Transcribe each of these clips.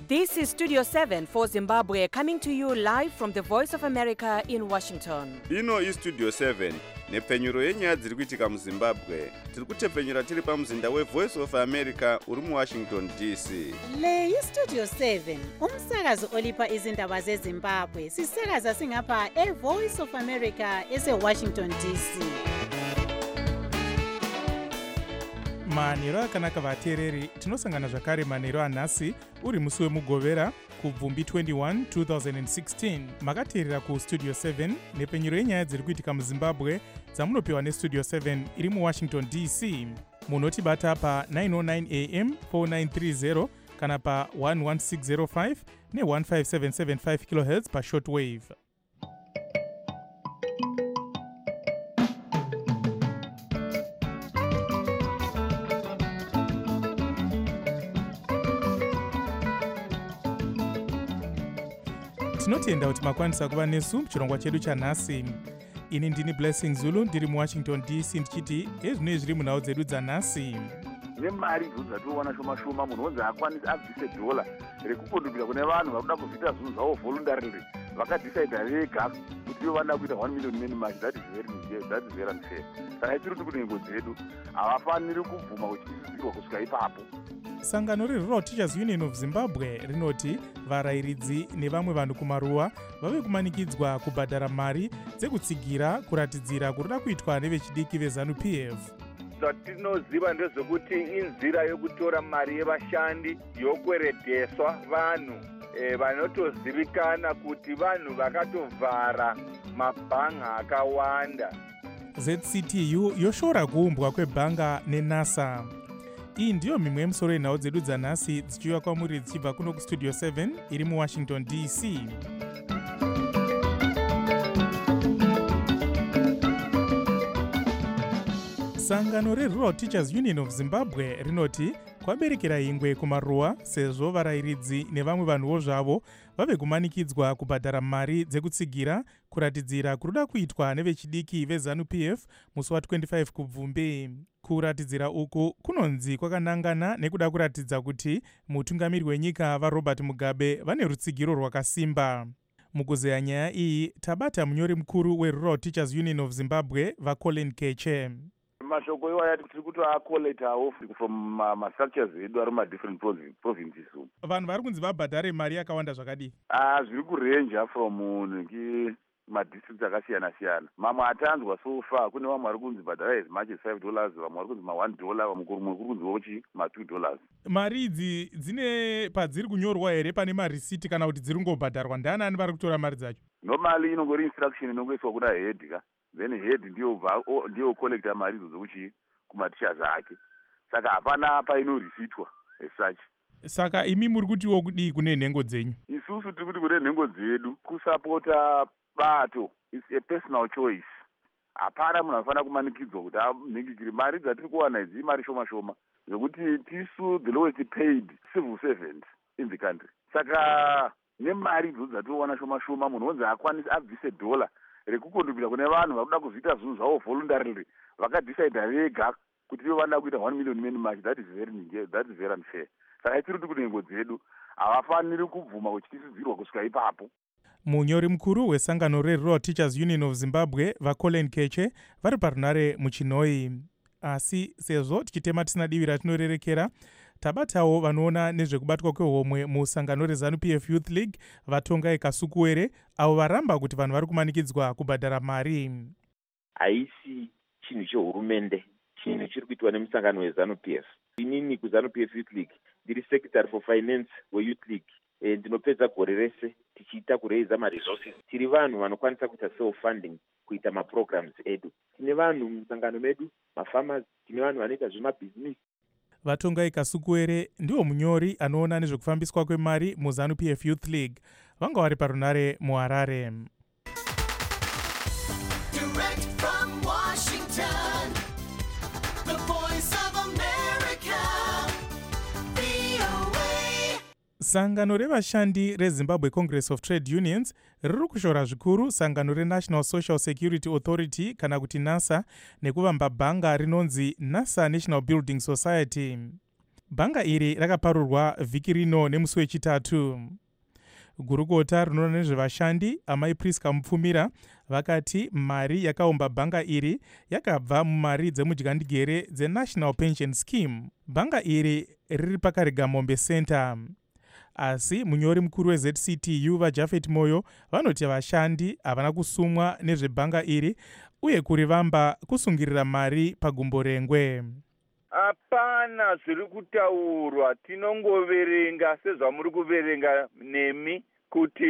This is Studio 7 for Zimbabwe, coming to you live from the Voice of America in Washington. Ino iStudio 7 nepfenyuro yenyaya dziri kuitika muZimbabwe. Tiri kutepfenyura tiri pamuzinda weVoice of America uri muWashington DC. Le iStudio 7 umsakazo olipa izindaba zeZimbabwe. Sisakaza singapha eVoice of America eseWashington DC. manheru akanaka vateereri, tinosangana zvakare manheru anhasi uri musi wemugovera kubvumbi 21 2016. makateerera kustudio 7 nepfenyuro yenyaya dziri kuitika muZimbabwe dzamunopiwa nestudio 7 iri muWashington DC. munotibata pa 909 am 4930 kana pa 11605 ne15775 kHz pashortwave. tinotenda kuti makwanisa kuva nesu muchirongwa chedu chanhasi. ini ndini Blessing Zulu ndiri muWashington DC ndichiti ezvinoi zviri munhau dzedu dzanhasi. nemari dzatiwana shoma shoma munhu onzi akwanisi abvise dhola rekupundukira kune vanhu vakuda kuzviita zvinhu zvavo voluntarily vakadhisaidha vega kuti ivo vanoda kuita 1 million minimum. That is very unfair. Saka tiri kuti kunengo dzedu havafaniri kubvuma kuchiisirwa kusvika ipapo. sangano reRural Teachers Union of Zimbabwe rinoti varayiridzi nevamwe vanhu kumaruwa vave kumanikidzwa kubhadhara mari dzekutsigira kuratidzira kuroda kuitwa nevechidiki veZANU-PF. zvatinoziva ndezvekuti inzira yokutora mari yevashandi yokweredheswa vanhu vanotozivikana kuti vanhu vakatovhara mabhanga akawanda. ZCTU yoshora kuumbwa kwebhanga neNASA. iyi ndiyo mimwe yemusoro yenhau dzedu dzanhasi dzichiuya kwamuri dzichibva kuno kustudio 7 iri muWashington DC. sangano reRural Teachers Union of Zimbabwe rinoti kwaberekera ingwe kumaruwa sezvo varayiridzi nevamwe vanhuwo zvavo vave kumanikidzwa kubhadhara mari dzekutsigira kuratidzira kuroda kuitwa nevechidiki veZANU-PF musi wa25 kubvumbi. kuratidzira uku kunonzi kwakanangana nekuda kuratidza kuti mutungamiri wenyika vaRobert Mugabe vane rutsigiro rwakasimba. mukuzeya nyaya iyi tabata munyori mukuru weRural Teachers Union of Zimbabwe vaColin Keche. mashoko iwaya tiri kutoakoletawo from mastructures edu ari madifferent provinces. vanhu vari kunzi vabhadhare mari yakawanda zvakadii? zviri kurenja from madistricts akasiyana siyana. mamwe atanzwa so far kune vamwe vari kunzi bhadhara as much as $5, vamwe vari kunzi $1, vamwe kuri kunziwo chi $2. mari idzi dzine padziri kunyorwa here pane marisiti kana kuti dziri ngobhadharwa? ndianani vari kutora mari dzacho? normally inongori instruction inongoiswa kuna head ka then head ndiyo collecta mari idzo dzokuchi kumatichers ake. saka hapana painorisitwa as such. saka imi muri kutiwo kudii kune nhengo dzenyu? isusu tiri kuti kune nhengo dzedu kusapota bato is a personal choice. hapana munhu anofanira kumanikidzwa kuti anhingikire. mari dzatiri kuwana idzi mari shoma shoma zvokuti tisu the lowest paid civil servant in the country. saka nemari idzo dzatinowana shoma shoma munhu onzi akwanisi abvise dhola rekupundukira kune vanhu vakuda kuzviita zvinhu zvavo voluntarily vakadhisaidha vega kuti ivo vanoda kuita 1 million minimum. That is very unfair. saka tiri kuti kunengo dzedu havafaniri kubvuma kuchitisidzirwa kusvika ipapo. munyori mukuru wesangano reRural Teachers Union of Zimbabwe vaColin Keche vari parunare muChinoi. asi sezvo tichitema tisina divi ratinorerekera, tabatawo vanoona nezvekubatwa kwehomwe musangano reZANU-PF Youth League vatongai Kasukuwere avo varamba kuti vanhu vari kumanikidzwa kubhadhara mari. haisi chinhu chehurumende, chinhu chiri kuitwa nemusangano weZANU-PF. inini kuZANU-PF Youth League ndiri secretary for finance weYouth League. ndinopedza gore rese tichiita kureiza maresources. tiri vanhu vanokwanisa kuita self-funding kuita maprograms edu. tine vanhu musangano medu mafarmers, tine vanhu vanoita zvemabhizinisi. vatongai Kasukuwere ndiwo munyori anoona nezvekufambiswa kwemari muZANU-PF Youth League. vanga vari parunare muHarare. sangano revashandi reZimbabwe Congress of Trade Unions riri kushora zvikuru sangano reNational Social Security Authority kana kuti NASA nekuvamba bhanga rinonzi NASA National Building Society. Bhanga iri rakaparurwa vhiki rino nemusi wechitatu. Gurukota rinoona nezvevashandi amai Priska Mupfumira vakati mari yakaumba bhanga iri yakabva mumari dzemudyandigere dzeNational Pension Scheme. Bhanga iri riri paKarigamombe Center. Asi munyori mukuru weZCTU vaJafet Moyo vanoti vashandi havana kusumwa nezvebhanga iri uye kurivamba kusungirira mari pagumbo rengwe. Hapana zviri kutaurwa, tinongoverenga sezvamuri kuverenga nemi kuti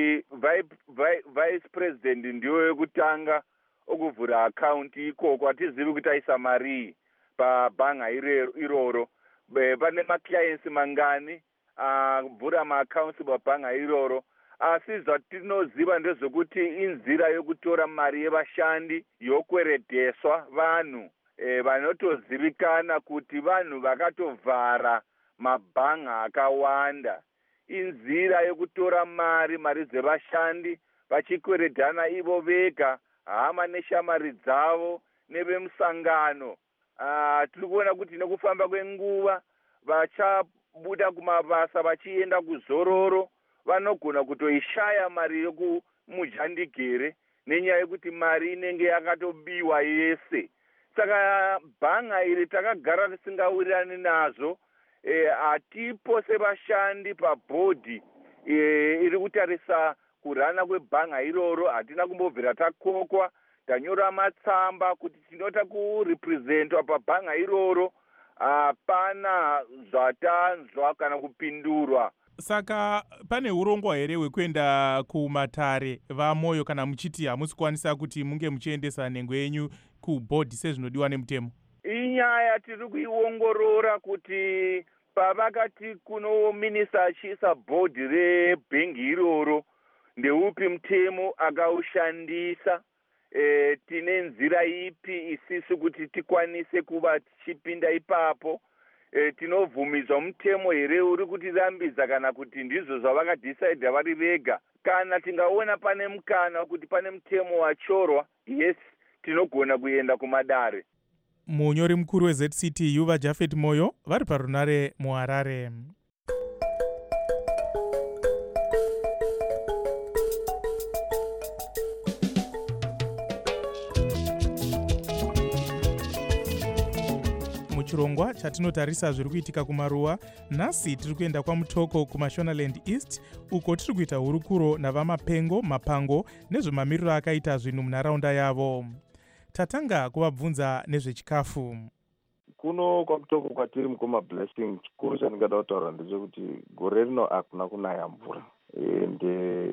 vice president ndiyo yekutanga okuvhura akaunti ikoko. Hatizivi kuti aisa mari pabhanga iroro. Pane maclients mangani vhura maaccounts pabhanga iroro. Asi zvatinoziva ndezvekuti inzira yokutora mari yevashandi yokweredheswa vanhu vanotozivikana kuti vanhu vakatovhara mabhanga akawanda. Inzira yokutora mari dzevashandi vachikweredhana ivo vega, hama neshamari dzavo nevemusangano. Tiri kuona kuti nekufamba kwenguva vachabuda kumabasa vachienda kuzororo vanogona kutoishaya mari yokumudyandigere nenyaya yekuti mari inenge yakatobiwa yese. Saka bhanga iri takagara tisingawirirani nazvo. Hatipo sevashandi pabhodhi iri kutarisa kurana kwebhanga iroro. Hatina kumbobvira takokwa, tanyora matsamba kuti tinota kurepresentwa pabhanga iroro. Hapana zvatanzwa kana kupindurwa. Saka pane urongwa here hwekuenda kumatare vaMoyo kana muchiti hamusi kukwanisa kuti munge muchiendesa nhengo yenyu kubhodhi sezvinodiwa nemutemo? Inyaya tiri kuiongorora kuti pavakati kuno minista achiisa bhodhi rebhengi iroro ndeupi mutemo akaushandisa. Tine nzira ipi isisu kuti tikwanise kuva tichipinda ipapo. Tinobvumidzwa mutemo here uri kutirambidza kana kuti ndizvo zvavakadhisaidha vari vega. Kana tingaona pane mukana kuti pane mutemo wachorwa, yes, tinogona kuenda kumadare. Munyori mukuru weZCTU vaJafet Moyo vari parunare muHarare. Muchirongwa chatinotarisa zviri kuitika kumaruwa, nhasi tiri kuenda kwaMutoko kuMashonaland East uko tiri kuita hurukuro navamapengo mapango nezvemamiriro akaita zvinhu munharaunda yavo. Tatanga kuvabvunza nezvechikafu. Kuno kwaMutoko kwatiri mukoma Blessing, chikuru chandingada kutaura ndechekuti gore rino hakuna kunaya mvura. Ende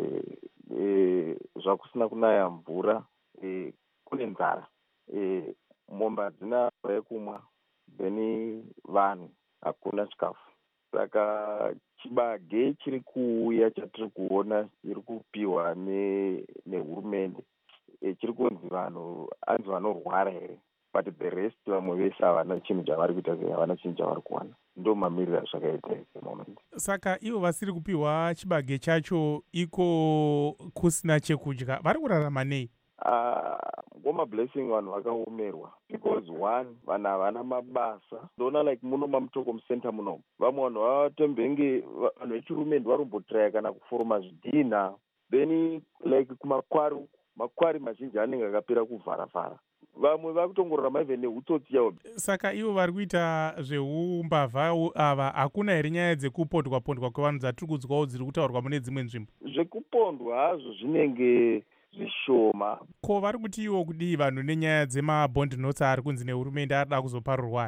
zvakusina kunaya mvura kune nzara. Mombe hadzina mvura yekumwa, beni vanhu hakuna chikafu. Saka chibage chiri kuuya chatiri kuona chiri kupiwa nehurumende chiri kunzi vanhu anzi vanorwara here, but the rest vamwe vese havana chinhu chavari kuita, havana chinhu chavari kuwana. Ndo mamiriro azvakaita moment. Saka ivo vasiri kupiwa chibage chacho iko kusina chekudya, vari kurarama nei? Ngoma Blessing vanhu vakaomerwa because one, vanhu havana mabasa. Ndona like muno maMutoko mucenter muno vamwe vanhu vavatembenge vanhu vechirume ndivarombotraya kana kuforoma zvidhina, then like makwari mazhinji anenge akapera kuvhara. Vamwe vakutongorarama even nehutsotsi yavo. Saka ivo vari kuita zveumbavha ava, hakuna here nyaya dzekupondwa kwevanhu dzatiri kunzwawo dziri kutaurwa mune dzimwe nzvimbo? Zvekupondwa hazvo zvinenge zvishoma. Ko vari kuti iwo kudii vanhu nenyaya dzemabond notes ari kunzi nehurumende arida kuzoparurwa?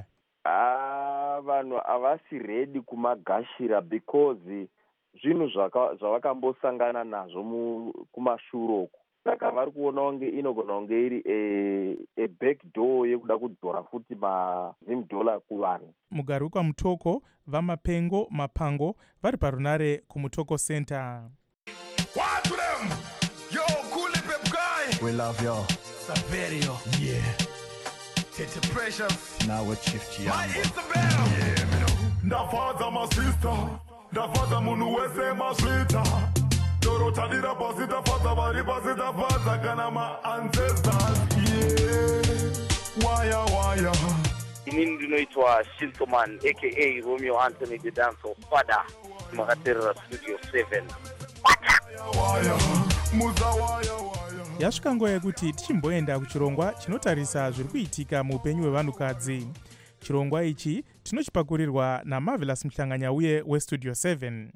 Vanhu havasi ready kumagashira because zvinhu zvavakambosangana nazvo kumashuroko. Saka vari kuona kunge inogona kunge iri back door yekuda kudzora futi $10 kuvanhu. Mugari wekwaMutoko vamapengo mapango vari parunare kuMutoko Center. What to them? Yo, cool pep guy. We love you. Saverio. Yeah. Tete Precious. Now we shift you. My Isabel. Yeah, me know. Ndafaza my sister. Ndafaza munu wese maswita. Dorotadira pasita faza bari pasita faza kana ma ancestors. Yeah. Waya. ini ndinoitwa Shintoman aka Romeo Anthony the Dancer Father makaterera Studio 7. Yasvika nguva yekuti tichimboenda kuchirongwa chinotarisa zviri kuitika muupenyu hwevanhukadzi. Chirongwa ichi tinochipakurirwa naMarvelous Mhlanganyauye weStudio 7.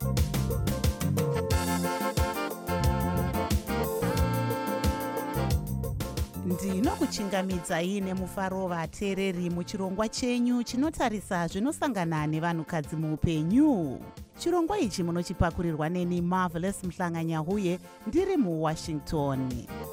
Ndinokuchingamidzai nemufaro vateereri muchirongwa chenyu chinotarisa zvinosangana nevanhukadzi muupenyu. Chirongwa ichi munochipakurirwa neni Marvelous Mhlanganyauye ndiri muWashington.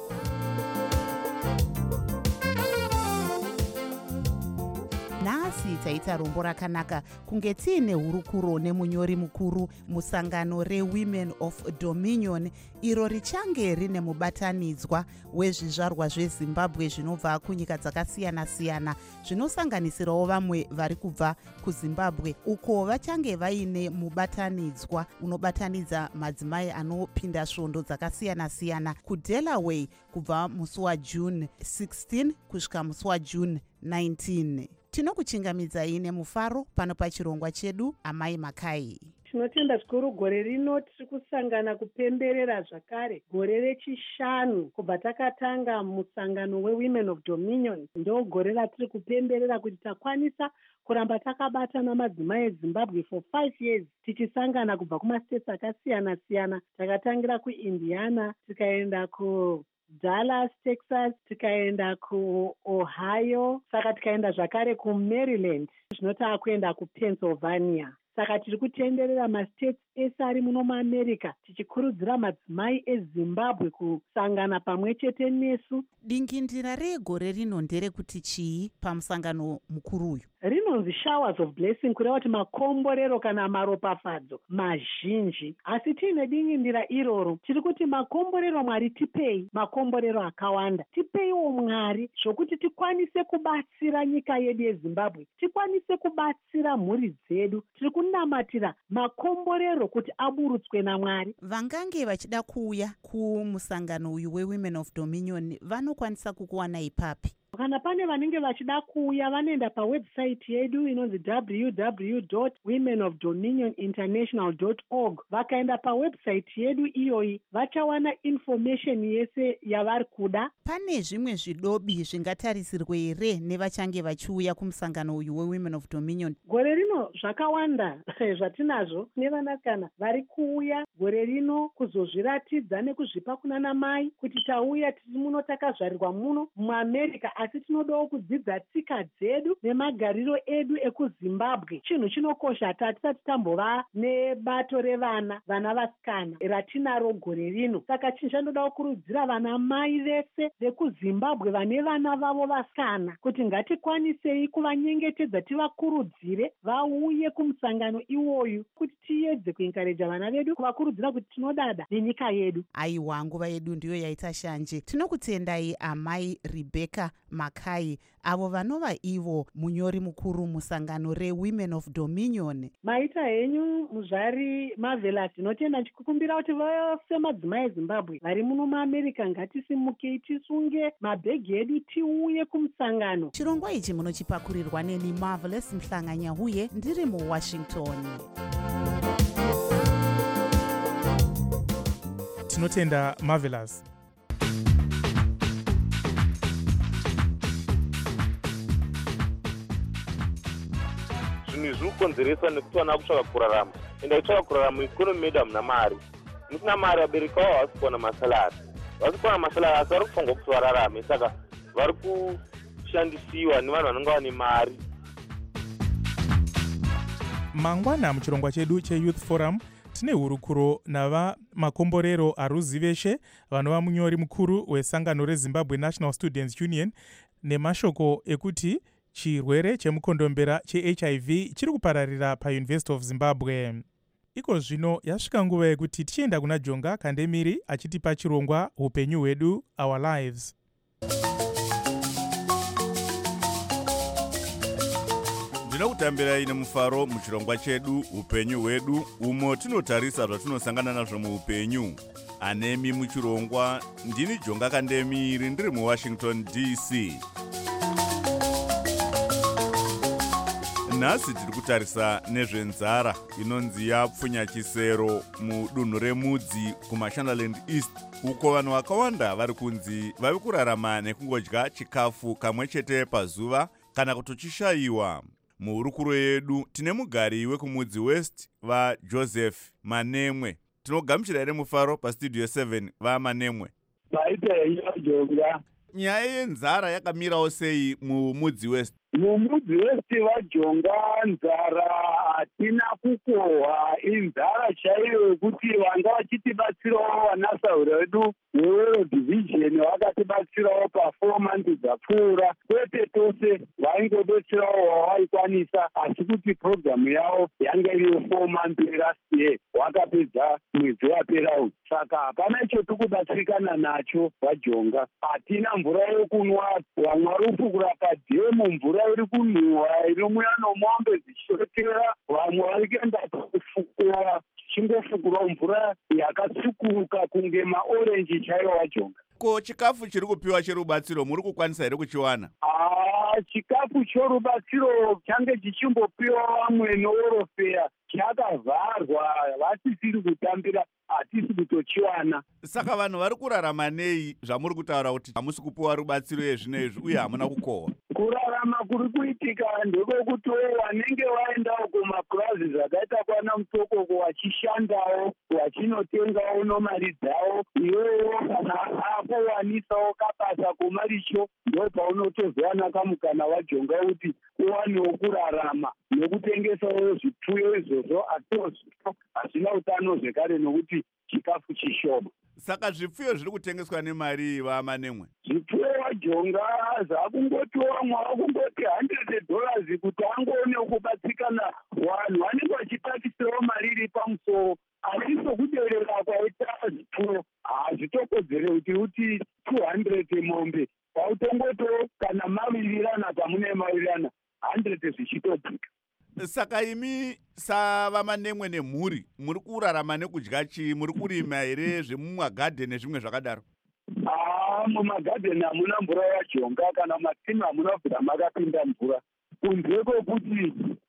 Nhasi taita rombo rakanaka kunge tiine hurukuro nemunyori mukuru musangano reWomen of Dominion iro richange rine mubatanidzwa wezvizvarwa zveZimbabwe zvinobva kunyika dzakasiyana-siyana zvinosanganisirawo vamwe vari kubva kuZimbabwe uko vachange vaine mubatanidzwa unobatanidza madzimai anopinda svondo dzakasiyana-siyana kuDelaware kubva musi waJune 16 kusvika musi waJune 19. Tinokuchingamidzai nemufaro pano pachirongwa chedu Amai Makai. Tinotenda zvikuru gore rino tiri kusangana kupemberera zvakare gore rechishanu kubva takatanga musangano weWomen of Dominion. Ndo gore ratiri kupemberera kuti takwanisa kuramba takabatana madzimai eZimbabwe for 5 years tichisangana kubva kumastates akasiyana-siyana. Takatangira kuIndiana, tikaenda Dallas, Texas, tikaenda kuOhio, saka tikaenda zvakare kuMaryland, zvino taakuenda kuPennsylvania. Saka tiri kutenderera mastates ese ari muno muAmerica tichikurudzira madzimai eZimbabwe kusangana pamwe chete nesu. Dingindira regore rino nderekuti chii pamusangano mukuru uyu? Rinonzi showers of blessing, kureva kuti makomborero kana maropafadzo mazhinji. Asi tiine dingindira iroro, tiri kuti makomborero Mwari tipei, makomborero akawanda. Tipeiwo Mwari zvokuti tikwanise kubatsira nyika yedu yeZimbabwe, tikwanise kubatsira mhuri dzedu. Tiri kunamatira makomborero kuti aburutswe naMwari. Vangange vachida kuuya kumusangano uyu weWomen of Dominion vanokwanisa kukuwana ipapi? Kana pane vanenge vachida kuuya vanoenda pawebsite yedu inonzi www.womenofdominioninternational.org. Vakaenda pawebsite yedu iyoyi vachawana information yese yavari kuda. Pane zvimwe zvidobi zvingatarisirwe here nevachange vachiuya kumusangano uyu weWomen of Dominion? Gore rino zvakawanda zvatinazvo nevanasikana vari kuuya gore rino kuzozviratidza nekuzvipa kunana mai kuti tauya tiri muno takazvarirwa muno muAmerica, asi tinodawo kudzidza tsika dzedu nemagariro edu ekuZimbabwe. Chinhu chinokosha hatisati tambova nebato revana vasikana ratinaro gore rino. Saka chinhu chandodawo kurudzira vana mai vese vekuZimbabwe vane vana vavo vasikana kuti ngatikwanisei kuvanyengetedza, tivakurudzire vauye kumusangano iwoyu kuti tiedze kuenkareja vana vedu, kuvakurudzira kuti tinodada nenyika yedu. Aiwa, nguva yedu ndiyo yaita shanje. Tinokutendai Amai Rebecca Makai, avo vanova ivo munyori mukuru musangano reWomen of Dominion. Maita henyu muzvari Marvelous. Tinotenda chikukumbira kuti vose madzimai eZimbabwe vari muno muAmerica ngatisimukei tisunge mabhegi edu tiuye kumusangano. Chirongwa ichi munochipakurirwa neni Marvelous Mhlanganyauye ndiri muWashington. Tinotenda Marvelous. Zviri kukonzeresa nekuti vana kutsvaka kurarama. Enda kutsvaka kurarama ikonomi medu hamuna mari. Musina mari vabereki vavo havasi kuwana masalari. Vasi kuwana masalari asi vari kufunga kuti vararame. Saka vari kushandisiwa nevanhu vanenge vane mari. Mangwana muchirongwa chedu cheYouth Forum tine hurukuro nava makomborero aruziveshe vanova munyori mukuru wesangano reZimbabwe National Students Union nemashoko ekuti chirwere chemukondombera cheHIV chiri kupararira paUniversity of Zimbabwe. Iko zvino yasvika nguva yekuti tichienda kuna Jonga Kandemiri achitipa chirongwa upenyu hwedu, Our Lives. Ndinokutambirai nemufaro muchirongwa chedu upenyu hwedu, umo tinotarisa zvatinosangana nazvo muupenyu. Anemi muchirongwa ndini Jonga Kandemiri ndiri muWashington DC. nhasi tiri kutarisa nezvenzara inonzi yapfunyachisero mudunhu remudzi kumashandaland east, uko vanhu vakawanda vari kunzi vavi kurarama nekungodya chikafu kamwe chete pazuva kana kutochishayiwa. Muhurukuro yedu tine mugari wekumudzi west vaJoseph Manemwe. Tinogamuchira here mufaro pastudio 7 vaManemwe. Nyaya yenzara yakamirawo sei mumudzi west? Mumudzi west vaJonga nzara hatina kukohwa, inzara chaiyo yekuti vanga vachitibatsirawo vanasaura vedu weworld division vakatibatsirawo pa4 months dzapfuura, kwete tose vaingodetserawo wavaikwanisa, asi kuti programu yavo yanga iriyo 4 months last year, wakapedza mwedzi waperawo. Saka hapana icho tikubatsirikana nacho vaJonga. Hatina mvura yokunwa, vamwe rufukura padhemu, mvura iri kunhuhwa inomwiwa nomombe dzichotera, vamwe vari kuenda kufukura chingofukurawo mvura yakatsukuruka kunge maorenji chaiwo vaJonga. Ko chikafu chiri kupiwa cherubatsiro muri kukwanisa here kuchiwana? Chikafu chorubatsiro change chichimbopiwa vamwe noorofeya chakavharwa, vasisiri kutambira, hatisi kutochiwana. Saka vanhu vari kurarama nei zvamuri kutaura kuti hamusi kupiwa rubatsiro yezvino izvi uye hamuna kukohwa? Kurarama kuri kuitika ndekwekuti vanenge vaendawo kumapurazi zvakaita kwana Mutokoko vachishandawo, vachinotengawo nomari dzavo, iwewo kana apowanisawo kabasa kumaricho, ndo paunotozowana kamukana vaJonga kuti uwanewo kurarama nekutengesawo zvipfuyo izvozvo, hazvina utano zvekare nokuti chikafu chishoma. Saka zvipfuyo zviri kutengeswa nemari vaManemwe? Zvipfuyo vaJonga zvakungotiwa mwakungoti $100 kuti angoone kubatsirikana, vanhu vanenge vachitakisirawo mari iri pamusoro, asi sokuderera kwaita zvipfuyo hazvitokodzere kuti 200 mombe pautongoto kana mavirirana pamune mavirirana 100 zvichitodzika. Saka imi savaManemwe nemhuri muri kurarama nekudya chii? Muri kurima here zvemumagadheni nezvimwe zvakadaro? Mumagadheni hamuna mvura vaJonga, kana matimu hamuna kubva makapinda mvura, kunze kwekuti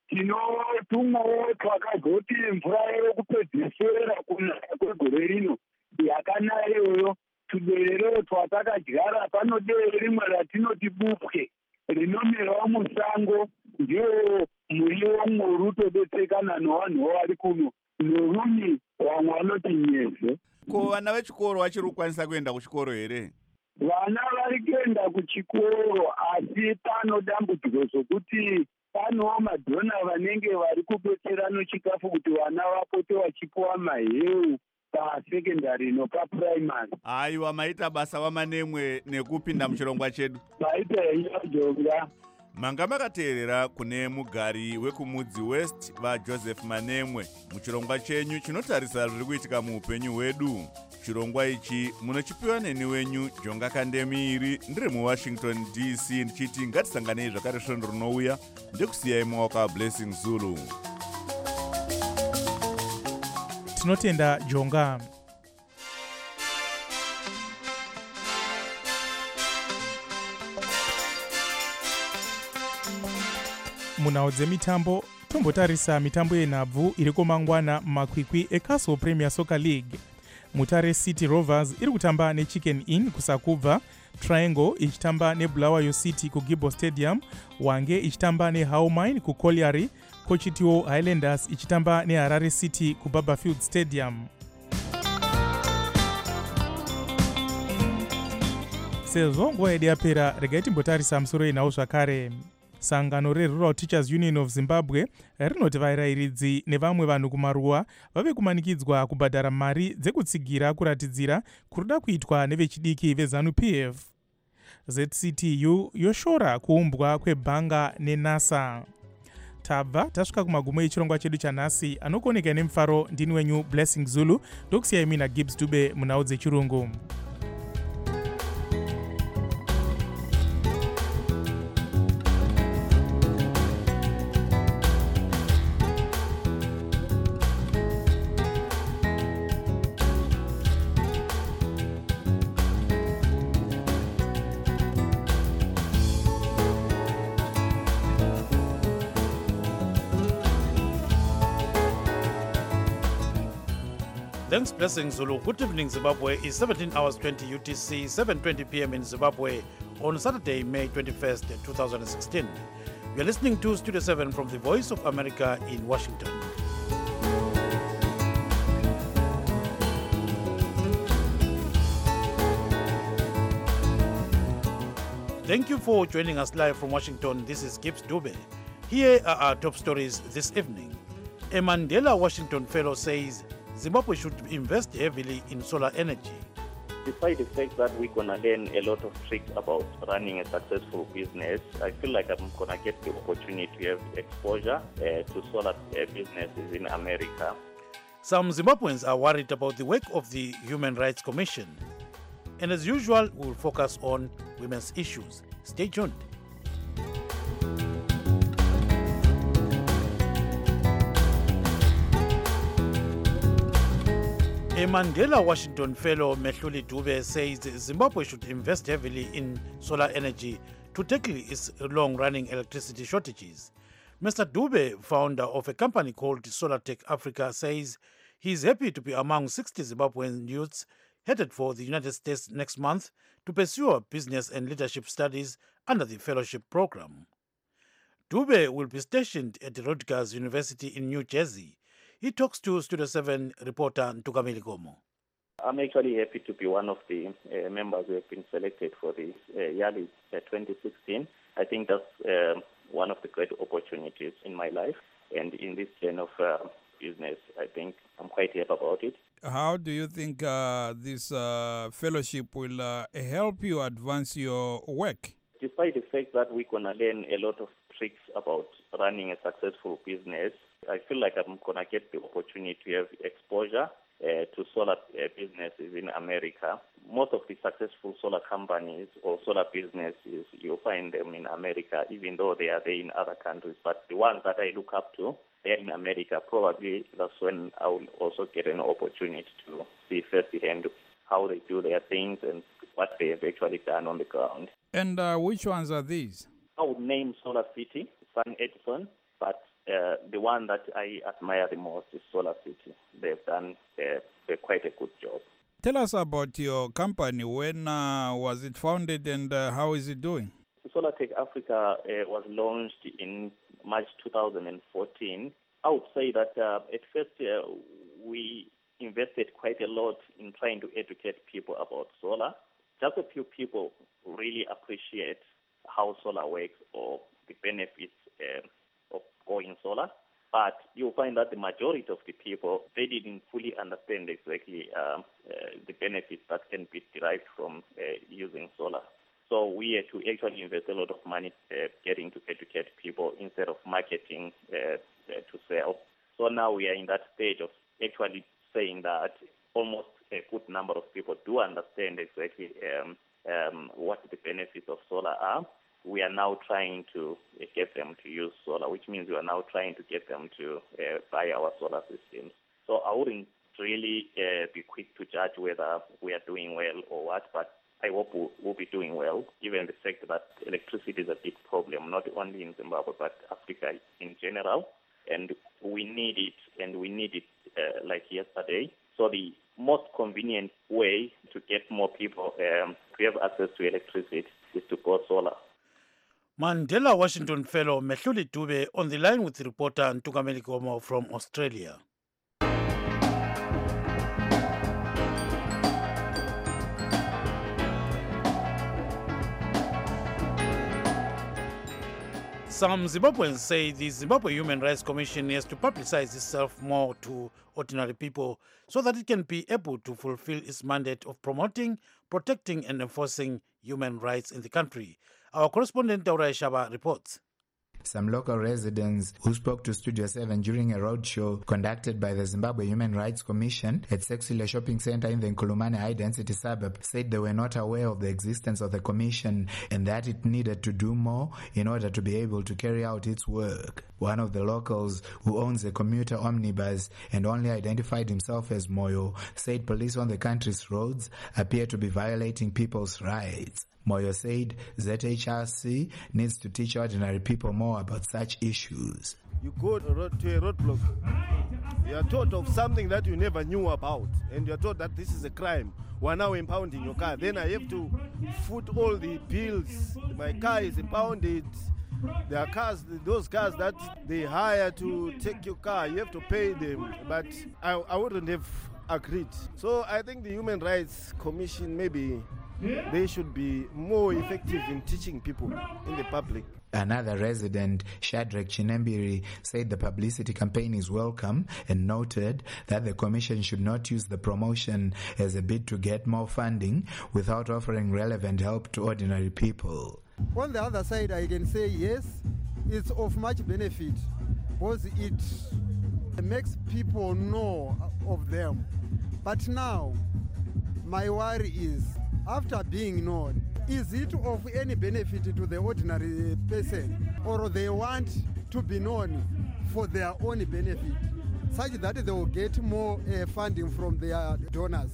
tinotumwawo twakazoti mvura yekupedzisira kunaya kwegore rino yakanayoyo, tudererewo twatakadyara. Pano dere rimwe ratinoti bupwe rinomerawo musango, ndiwo muriwo umwe urutodetsekana nevanhuwo vari kuno, norunyi vamwe vanoti nyeze. Ko vana vechikoro vachiri kukwanisa kuenda kuchikoro here? Vana vari kuenda kuchikoro, asi pano dambudziko zokuti panowo madhona vanenge vari kubetserano chikafu kuti vana vapote vachipiwa maheu pasekendari nopapuraimari. Haiwa, maita basa vaManemwe nekupinda muchirongwa chedu. Maita vaJonga. Manga makateerera kune mugari wekumudzi west vaJoseph Manemwe muchirongwa chenyu chinotarisa zviri kuitika muupenyu hwedu. Chirongwa ichi munochipiwa neni wenyu Jonga Kandemiri, ndiri muWashington DC, ndichiti ngatisanganei zvakare svondo rinouya. Ndekusiyai mumaoko aBlessing Zulu. Tinotenda Jonga. Munhau dzemitambo tombotarisa mitambo yenhabvu iriko mangwana mumakwikwi eCastle Premier Soccer League. Mutare City Rovers iri kutamba neChicken Inn kusakubva, Triangle ichitamba neBulawayo City kuGibo Stadium, Wange ichitamba neHowmine kuColliery, Kochitiwo Highlanders ichitamba neHarare City kuBarberfield Stadium. Sezvo nguva yedu yapera, regai timbotarisa musoro yenhau zvakare. Sangano reRural Teachers Union of Zimbabwe rinoti varairidzi nevamwe vanhu kumaruwa vave kumanikidzwa kubhadhara mari dzekutsigira kuratidzira kuruda kuitwa nevechidiki veZANU-PF. ZCTU yoshora kuumbwa kwebhanga neNASA. Tabva tasvika kumagumo echirongwa chedu chanhasi. Anokoneka nemufaro ndini wenyu Blessing Zulu, ndokusiyai mina Gibbs Dube munhau dzechirungu. Thanks, Blessing Zulu. Good evening, Zimbabwe. It's 17 hours 20 UTC, 7:20 p.m. in Zimbabwe on Saturday, May 21st, 2016. You're listening to Studio 7 from the Voice of America in Washington. Thank you for joining us live from Washington. This is Gibbs Dube. Here are our top stories this evening. A Mandela Washington fellow says Zimbabwe should invest heavily in solar energy. Despite the fact that we're going to learn a lot of tricks about running a successful business, I feel like I'm going to get the opportunity to have exposure to solar businesses in America. Some Zimbabweans are worried about the work of the Human Rights Commission. And as usual, we'll focus on women's issues. Stay tuned. A Mandela Washington fellow, Mehluli Dube, says Zimbabwe should invest heavily in solar energy to tackle its long-running electricity shortages. Mr. Dube, founder of a company called SolarTech Africa, says he's happy to be among 60 Zimbabwean youths headed for the United States next month to pursue business and leadership studies under the fellowship program. Dube will be stationed at Rutgers University in New Jersey. He talks to Studio 7 reporter Ntukameli Gomo. I'm actually happy to be one of the members who have been selected for the YALI 2016. I think that's one of the great opportunities in my life, and in this kind of business, I think I'm quite happy about it. How do you think this fellowship will help you advance your work? Despite the fact that we're going to learn a lot of tricks about running a successful business, I feel like I'm going to get the opportunity to have exposure to solar businesses in America. Most of the successful solar companies or solar businesses, you'll find them in America, even though they are there in other countries. But the ones that I look up to, they're in America. Probably that's when I will also get an opportunity to see firsthand how they do their things and what they have actually done on the ground. And which ones are these? I would name Solar City, Sun Edison, but the one that I admire the most is Solar City. They've done quite a good job. Tell us about your company. When was it founded and how is it doing? SolarTech Africa was launched in March 2014. I would say that at first we invested quite a lot in trying to educate people about solar. Just a few people really appreciate how solar works or the benefits of going solar. But you'll find that the majority of the people, they didn't fully understand exactly the benefits that can be derived from using solar. So we had to actually invest a lot of money getting to educate people instead of marketing to sell. So now we are in that stage of actually saying that almost a good number of people do understand exactly what the benefits of solar are. We are now trying to get them to use solar, which means we are now trying to get them to buy our solar systems. So I wouldn't really be quick to judge whether we are doing well or what, but I hope we'll be doing well, given the fact that electricity is a big problem, not only in Zimbabwe, but Africa in general. And we need it, and we need it like yesterday. So the most convenient way to get more people to have access to electricity is to go solar. Mandela Washington fellow Mehluli Dube on the line with reporter Ntukameli Gomo from Australia. Some Zimbabweans say the Zimbabwe Human Rights Commission has to publicize itself more to ordinary people so that it can be able to fulfill its mandate of promoting, protecting and enforcing human rights in the country. Our correspondent Daura Shaba reports. Some local residents who spoke to Studio 7 during a roadshow conducted by the Zimbabwe Human Rights Commission at Sexile Shopping Center in the Nkulumane high-density suburb said they were not aware of the existence of the commission and that it needed to do more in order to be able to carry out its work. One of the locals, who owns a commuter omnibus and only identified himself as Moyo, said police on the country's roads appear to be violating people's rights. Moyo said ZHRC needs to teach ordinary people more about such issues. You go to a roadblock, You are told of something that you never knew about, and you are told that this is a crime. We are now impounding your car. Then I have to foot all the bills. My car is impounded. There are cars, those cars that they hire to take your car, you have to pay them. But I wouldn't have agreed. So I think the Human Rights Commission, maybe they should be more effective in teaching people in the public. Another resident, Shadrach Chinembiri, said the publicity campaign is welcome and noted that the commission should not use the promotion as a bid to get more funding without offering relevant help to ordinary people. On the other side, I can say yes, it's of much benefit because it makes people know of them. But now, my worry is, after being known, is it of any benefit to the ordinary person, or they want to be known for their own benefit, such that they will get more funding from their donors?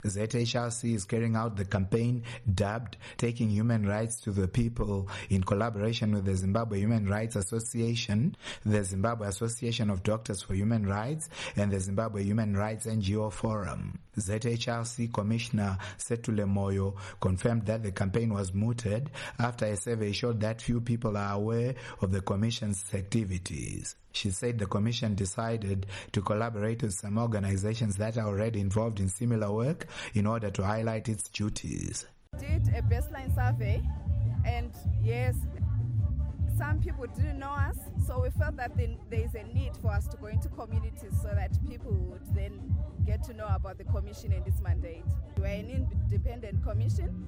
ZHRC is carrying out the campaign dubbed Taking Human Rights to the People in collaboration with the Zimbabwe Human Rights Association, the Zimbabwe Association of Doctors for Human Rights, and the Zimbabwe Human Rights NGO Forum. ZHRC Commissioner Setule Moyo confirmed that the campaign was mooted after a survey showed that few people are aware of the Commission's activities. She said the Commission decided to collaborate with some organizations that are already involved in similar work in order to highlight its duties. Did a baseline survey, and yes, some people didn't know us, so we felt that there is a need for us to go into communities so that people would then get to know about the Commission and its mandate. We're an independent commission.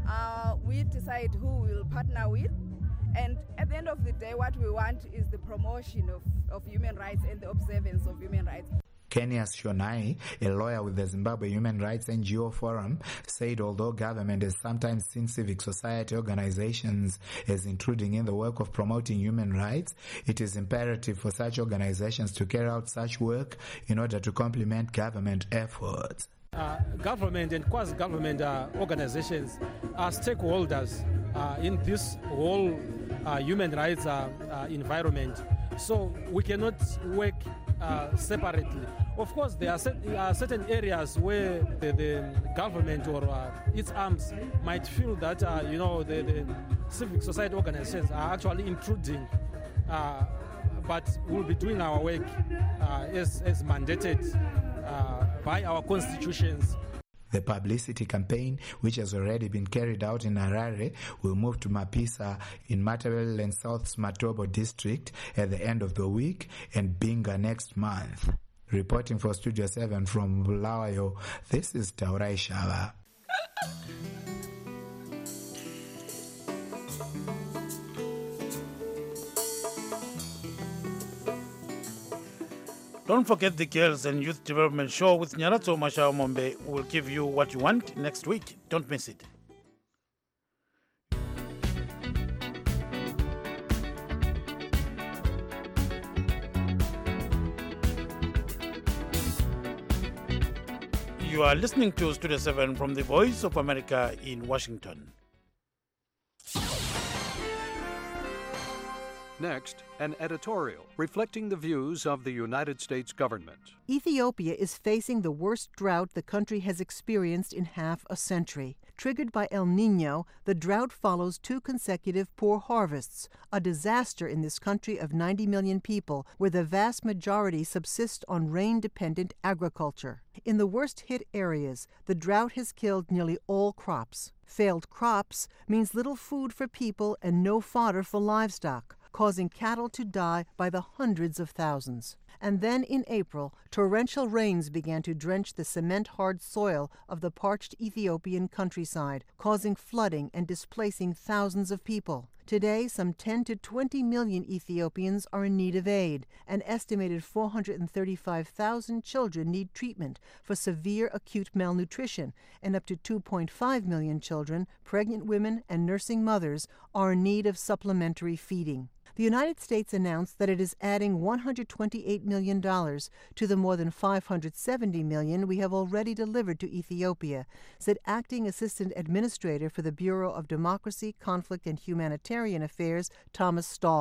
We decide who we'll partner with. And at the end of the day, what we want is the promotion of human rights and the observance of human rights. Kenias Shonai, a lawyer with the Zimbabwe Human Rights NGO Forum, said although government has sometimes seen civic society organizations as intruding in the work of promoting human rights, it is imperative for such organizations to carry out such work in order to complement government efforts. Government and quasi-government organizations are stakeholders in this whole human rights environment. So we cannot work separately. Of course, there are certain areas where the government or its arms might feel that the civic society organizations are actually intruding, but we'll be doing our work as mandated by our constitutions. The publicity campaign, which has already been carried out in Harare, will move to Mapisa in Matabele and South Smatobo district at the end of the week and Binga next month. Reporting for Studio 7 from Bulawayo, this is Taurai Shava. Don't forget the Girls and Youth Development Show with Nyarato Mashao Mombe will give you what you want next week. Don't miss it. You are listening to Studio 7 from the Voice of America in Washington. Next, an editorial reflecting the views of the United States government. Ethiopia is facing the worst drought the country has experienced in half a century. Triggered by El Niño, the drought follows 2 consecutive poor harvests, a disaster in this country of 90 million people, where the vast majority subsist on rain-dependent agriculture. In the worst-hit areas, the drought has killed nearly all crops. Failed crops means little food for people and no fodder for livestock, causing cattle to die by the hundreds of thousands. And then in April, torrential rains began to drench the cement-hard soil of the parched Ethiopian countryside, causing flooding and displacing thousands of people. Today, some 10 to 20 million Ethiopians are in need of aid. An estimated 435,000 children need treatment for severe acute malnutrition, and up to 2.5 million children, pregnant women, and nursing mothers are in need of supplementary feeding. The United States announced that it is adding $128 million to the more than $570 million we have already delivered to Ethiopia, said Acting Assistant Administrator for the Bureau of Democracy, Conflict, and Humanitarian Affairs, Thomas Stahl.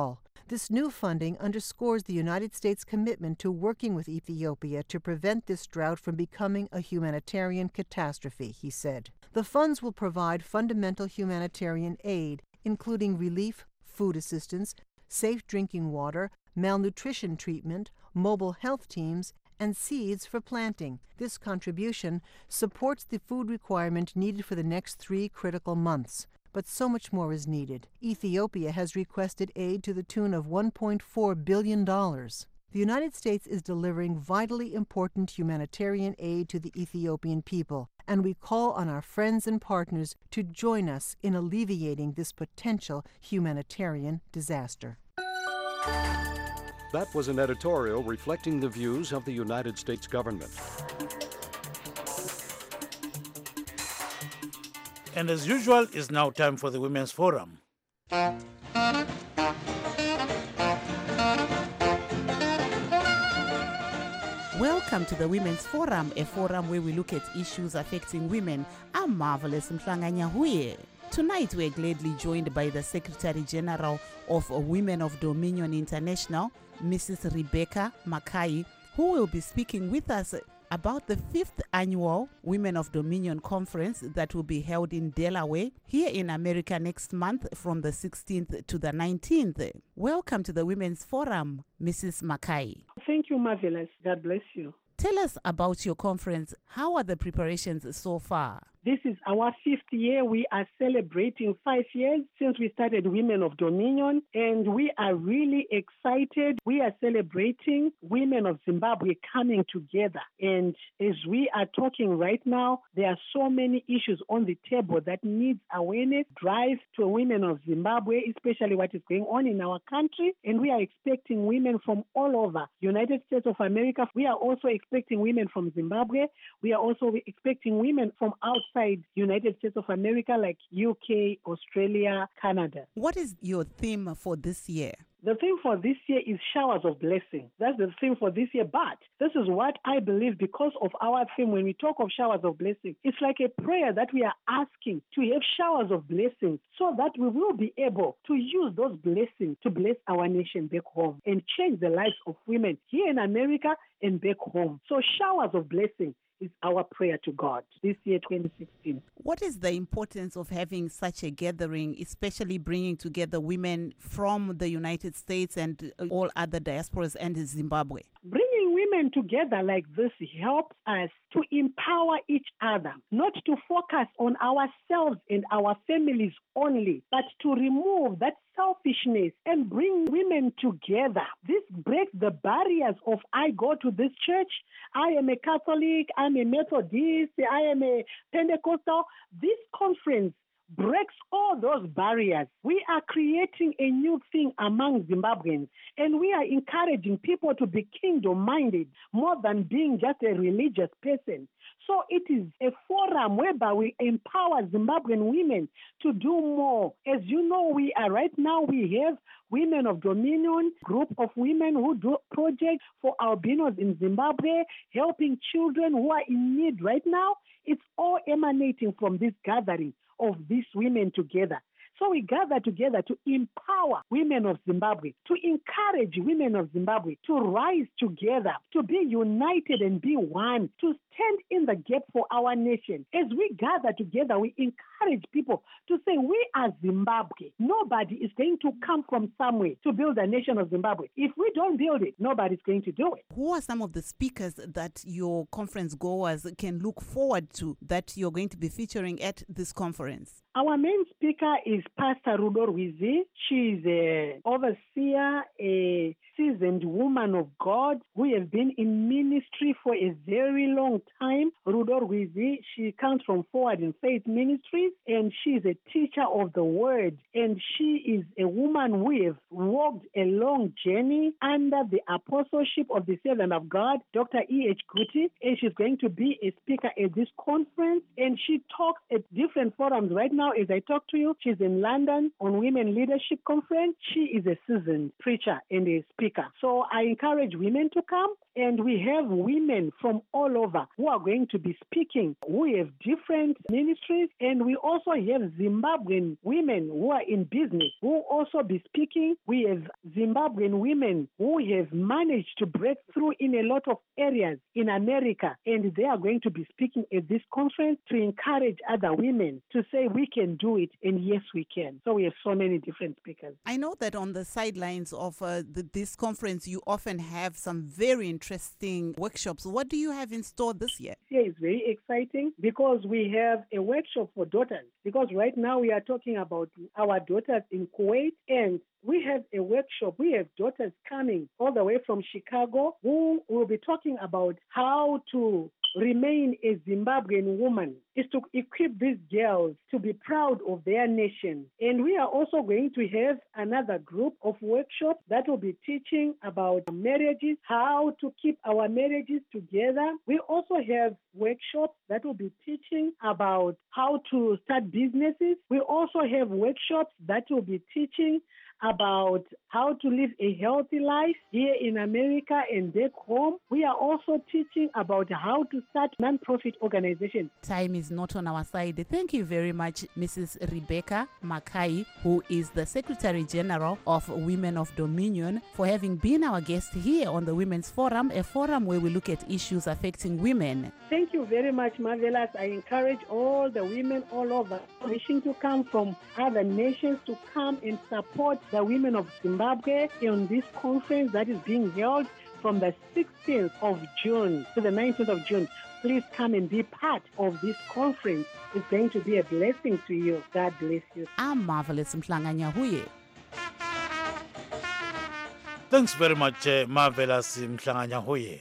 This new funding underscores the United States' commitment to working with Ethiopia to prevent this drought from becoming a humanitarian catastrophe, he said. The funds will provide fundamental humanitarian aid, including relief, food assistance, safe drinking water, malnutrition treatment, mobile health teams, and seeds for planting. This contribution supports the food requirement needed for the next 3 critical months. But so much more is needed. Ethiopia has requested aid to the tune of $1.4 billion. The United States is delivering vitally important humanitarian aid to the Ethiopian people, and we call on our friends and partners to join us in alleviating this potential humanitarian disaster. That was an editorial reflecting the views of the United States government. And as usual, it's now time for the Women's Forum. Welcome to the Women's Forum, a forum where we look at issues affecting women. I'm Marvelous Mhlanganya Huye. Tonight we're gladly joined by the Secretary General of Women of Dominion International, Mrs. Rebecca Mackay, who will be speaking with us about the 5th annual Women of Dominion Conference that will be held in Delaware, here in America next month from the 16th to the 19th. Welcome to the Women's Forum, Mrs. Mackay. Thank you, Marvelous. God bless you. Tell us about your conference. How are the preparations so far? This is our 5th year. We are celebrating 5 years since we started Women of Dominion, and we are really excited. We are celebrating Women of Zimbabwe coming together. And as we are talking right now, there are so many issues on the table that needs awareness, drive to Women of Zimbabwe, especially what is going on in our country. And we are expecting women from all over United States of America. We are also expecting women from Zimbabwe. We are also expecting women from outside United States of America, like UK, Australia, Canada. What is your theme for this year? The theme for this year is showers of blessing. That's the theme for this year. But this is what I believe, because of our theme, when we talk of showers of blessing, it's like a prayer that we are asking to have showers of blessing so that we will be able to use those blessings to bless our nation back home and change the lives of women here in America and back home. So showers of blessing is our prayer to God this year, 2016. What is the importance of having such a gathering, especially bringing together women from the United States and all other diasporas and Zimbabwe? Bringing women together like this helps us to empower each other, not to focus on ourselves and our families only, but to remove that selfishness and bring women together. This breaks the barriers of I go to this church, I am a Catholic, I'm a Methodist, I am a Pentecostal. This conference breaks all those barriers. We are creating a new thing among Zimbabweans, and we are encouraging people to be kingdom-minded more than being just a religious person. So it is a forum whereby we empower Zimbabwean women to do more. As you know, we have Women of Dominion, group of women who do projects for albinos in Zimbabwe, helping children who are in need right now. It's all emanating from this gathering of these women together. So we gather together to empower women of Zimbabwe, to encourage women of Zimbabwe to rise together, to be united and be one, to stand in the gap for our nation. As we gather together, we encourage people to say, we are Zimbabwe. Nobody is going to come from somewhere to build a nation of Zimbabwe. If we don't build it, nobody's going to do it. Who are some of the speakers that your conference goers can look forward to that you're going to be featuring at this conference? Our main speaker is Pastor Rudo Rwizi. She is an overseer, a seasoned woman of God who has been in ministry for a very long time. Rudo Rwizi, she comes from Forward in Faith Ministries, and she is a teacher of the Word. And she is a woman who has walked a long journey under the apostleship of the servant of God, Dr. E.H. Guti, and she's going to be a speaker at this conference. And she talks at different forums right now. now, as I talk to you, she's in London on Women Leadership Conference. She is a seasoned preacher and a speaker. So I encourage women to come, and we have women from all over who are going to be speaking, who have different ministries, and we also have Zimbabwean women who are in business who will also be speaking. We have Zimbabwean women who have managed to break through in a lot of areas in America, and they are going to be speaking at this conference to encourage other women to say we can do it, and yes, we can. So we have so many different speakers. I know that on the sidelines of this conference, you often have some very interesting workshops. What do you have in store this year? This year is very exciting because we have a workshop for daughters. Because right now we are talking about our daughters in Kuwait, and we have a workshop. We have daughters coming all the way from Chicago who will be talking about how to remain a Zimbabwean woman, is to equip these girls to be proud of their nation. And we are also going to have another group of workshops that will be teaching about marriages, how to keep our marriages together. We also have workshops that will be teaching about how to start businesses. We also have workshops that will be teaching about how to live a healthy life here in America and back home. We are also teaching about how to start non-profit organizations. Time is not on our side. Thank you very much, Mrs. Rebecca Makai, who is the Secretary General of Women of Dominion, for having been our guest here on the Women's Forum, a forum where we look at issues affecting women. Thank you very much, Marvelous. I encourage all the women all over wishing to come from other nations to come and support the women of Zimbabwe on this conference that is being held from the 16th of June to the 19th of June. Please come and be part of this conference. It's going to be a blessing to you. God bless you. I'm Marvelous Mhlanganyahuye. Thanks very much, Marvelous Mhlanganyahuye.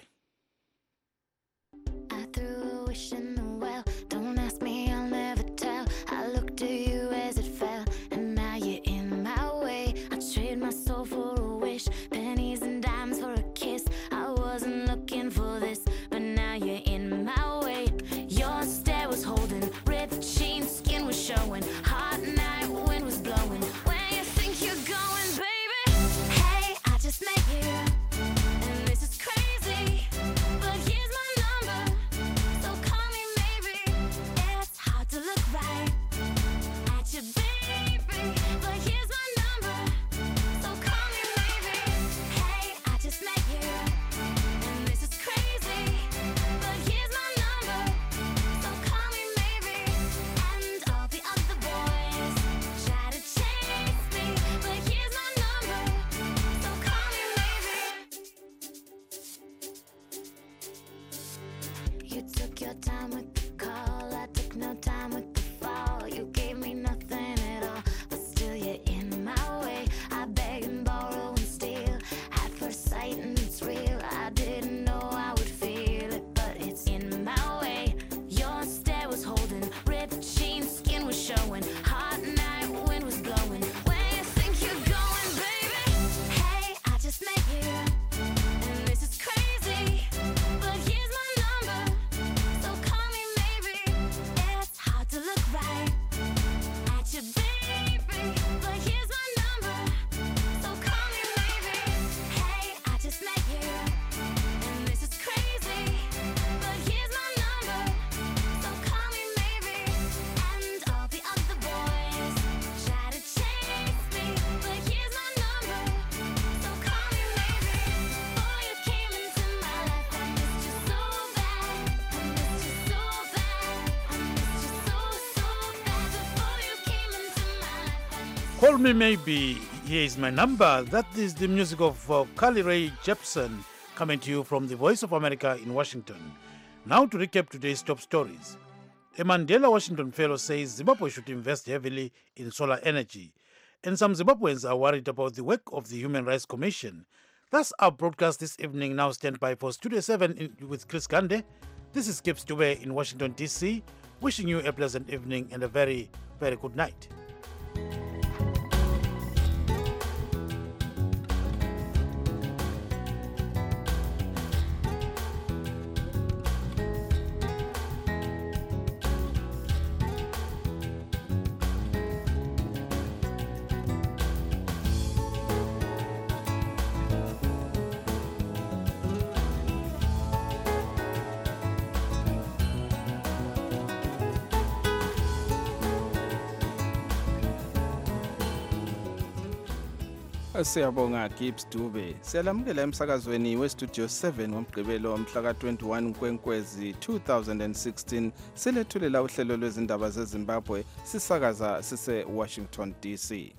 Call me maybe, here is my number. That is the music of Carly Rae Jepsen coming to you from the Voice of America in Washington. Now to recap today's top stories. A Mandela Washington fellow says Zimbabwe should invest heavily in solar energy. And some Zimbabweans are worried about the work of the Human Rights Commission. That's our broadcast this evening. Now stand by for Studio 7 with Chris Gande. This is Kip Stube in Washington, D.C., wishing you a pleasant evening and a very, very good night. Siyabonga Gibbs Dube. Siyalamukela emsakazweni westudio 7 ngomgqibelo mhla ka-21 Nkwenkwezi 2016. Silethulela uhlelo lwezindaba zeZimbabwe sisakaza sise Washington DC.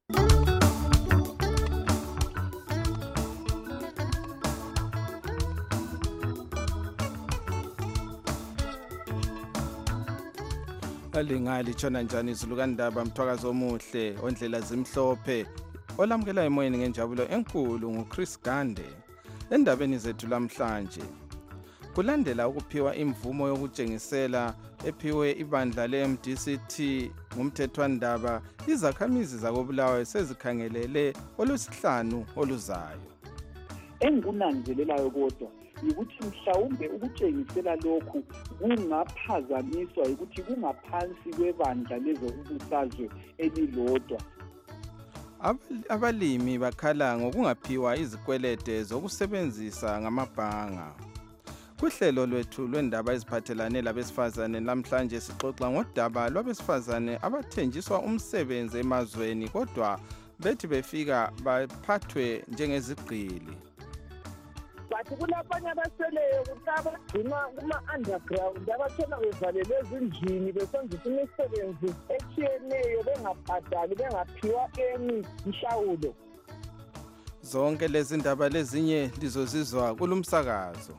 Alingali tshona njani izulukandaba mthwakazo omuhle ondlela zimhlophe olamukela emoyeni ngenjabulo enkulu nguChris Gande. Endabeni zethu lamhlanje kulandela ukuphiwa imvumo yokutshengisela ephiwe ibandla leMDCT ngumthethwandaba, izakhamizi zakobulawayo sezikhangelele olwesihlanu oluzayo. Engunanzelelayo kodwa ukuthi mhlawumbe ukutshengisela lokhu kungaphazamiswa ukuthi kungaphansi kwebandla lezombusazwe elilodwa. Abalimi bakhala ngokungaphiwa izikwelede zokusebenzisa ngamabhanga. Kuhlelo lwethu lwendaba eziphathelane labesifazane namhlanje sixoxa ngodaba lwabesifazane abathenjiswa umsebenzi emazweni kodwa bethi befika baphathwe njengezigqili. Bathi kulabanye abaseleyo ukuthi abagcinwa kuma-underground abatshona bevalelwe ezindlini besenzisa imisebenzi etshiyeneyo bengabhadali bengaphiwa inhlawulo. Zonke lezi ndaba lezinye lizozizwa kulumsakazo.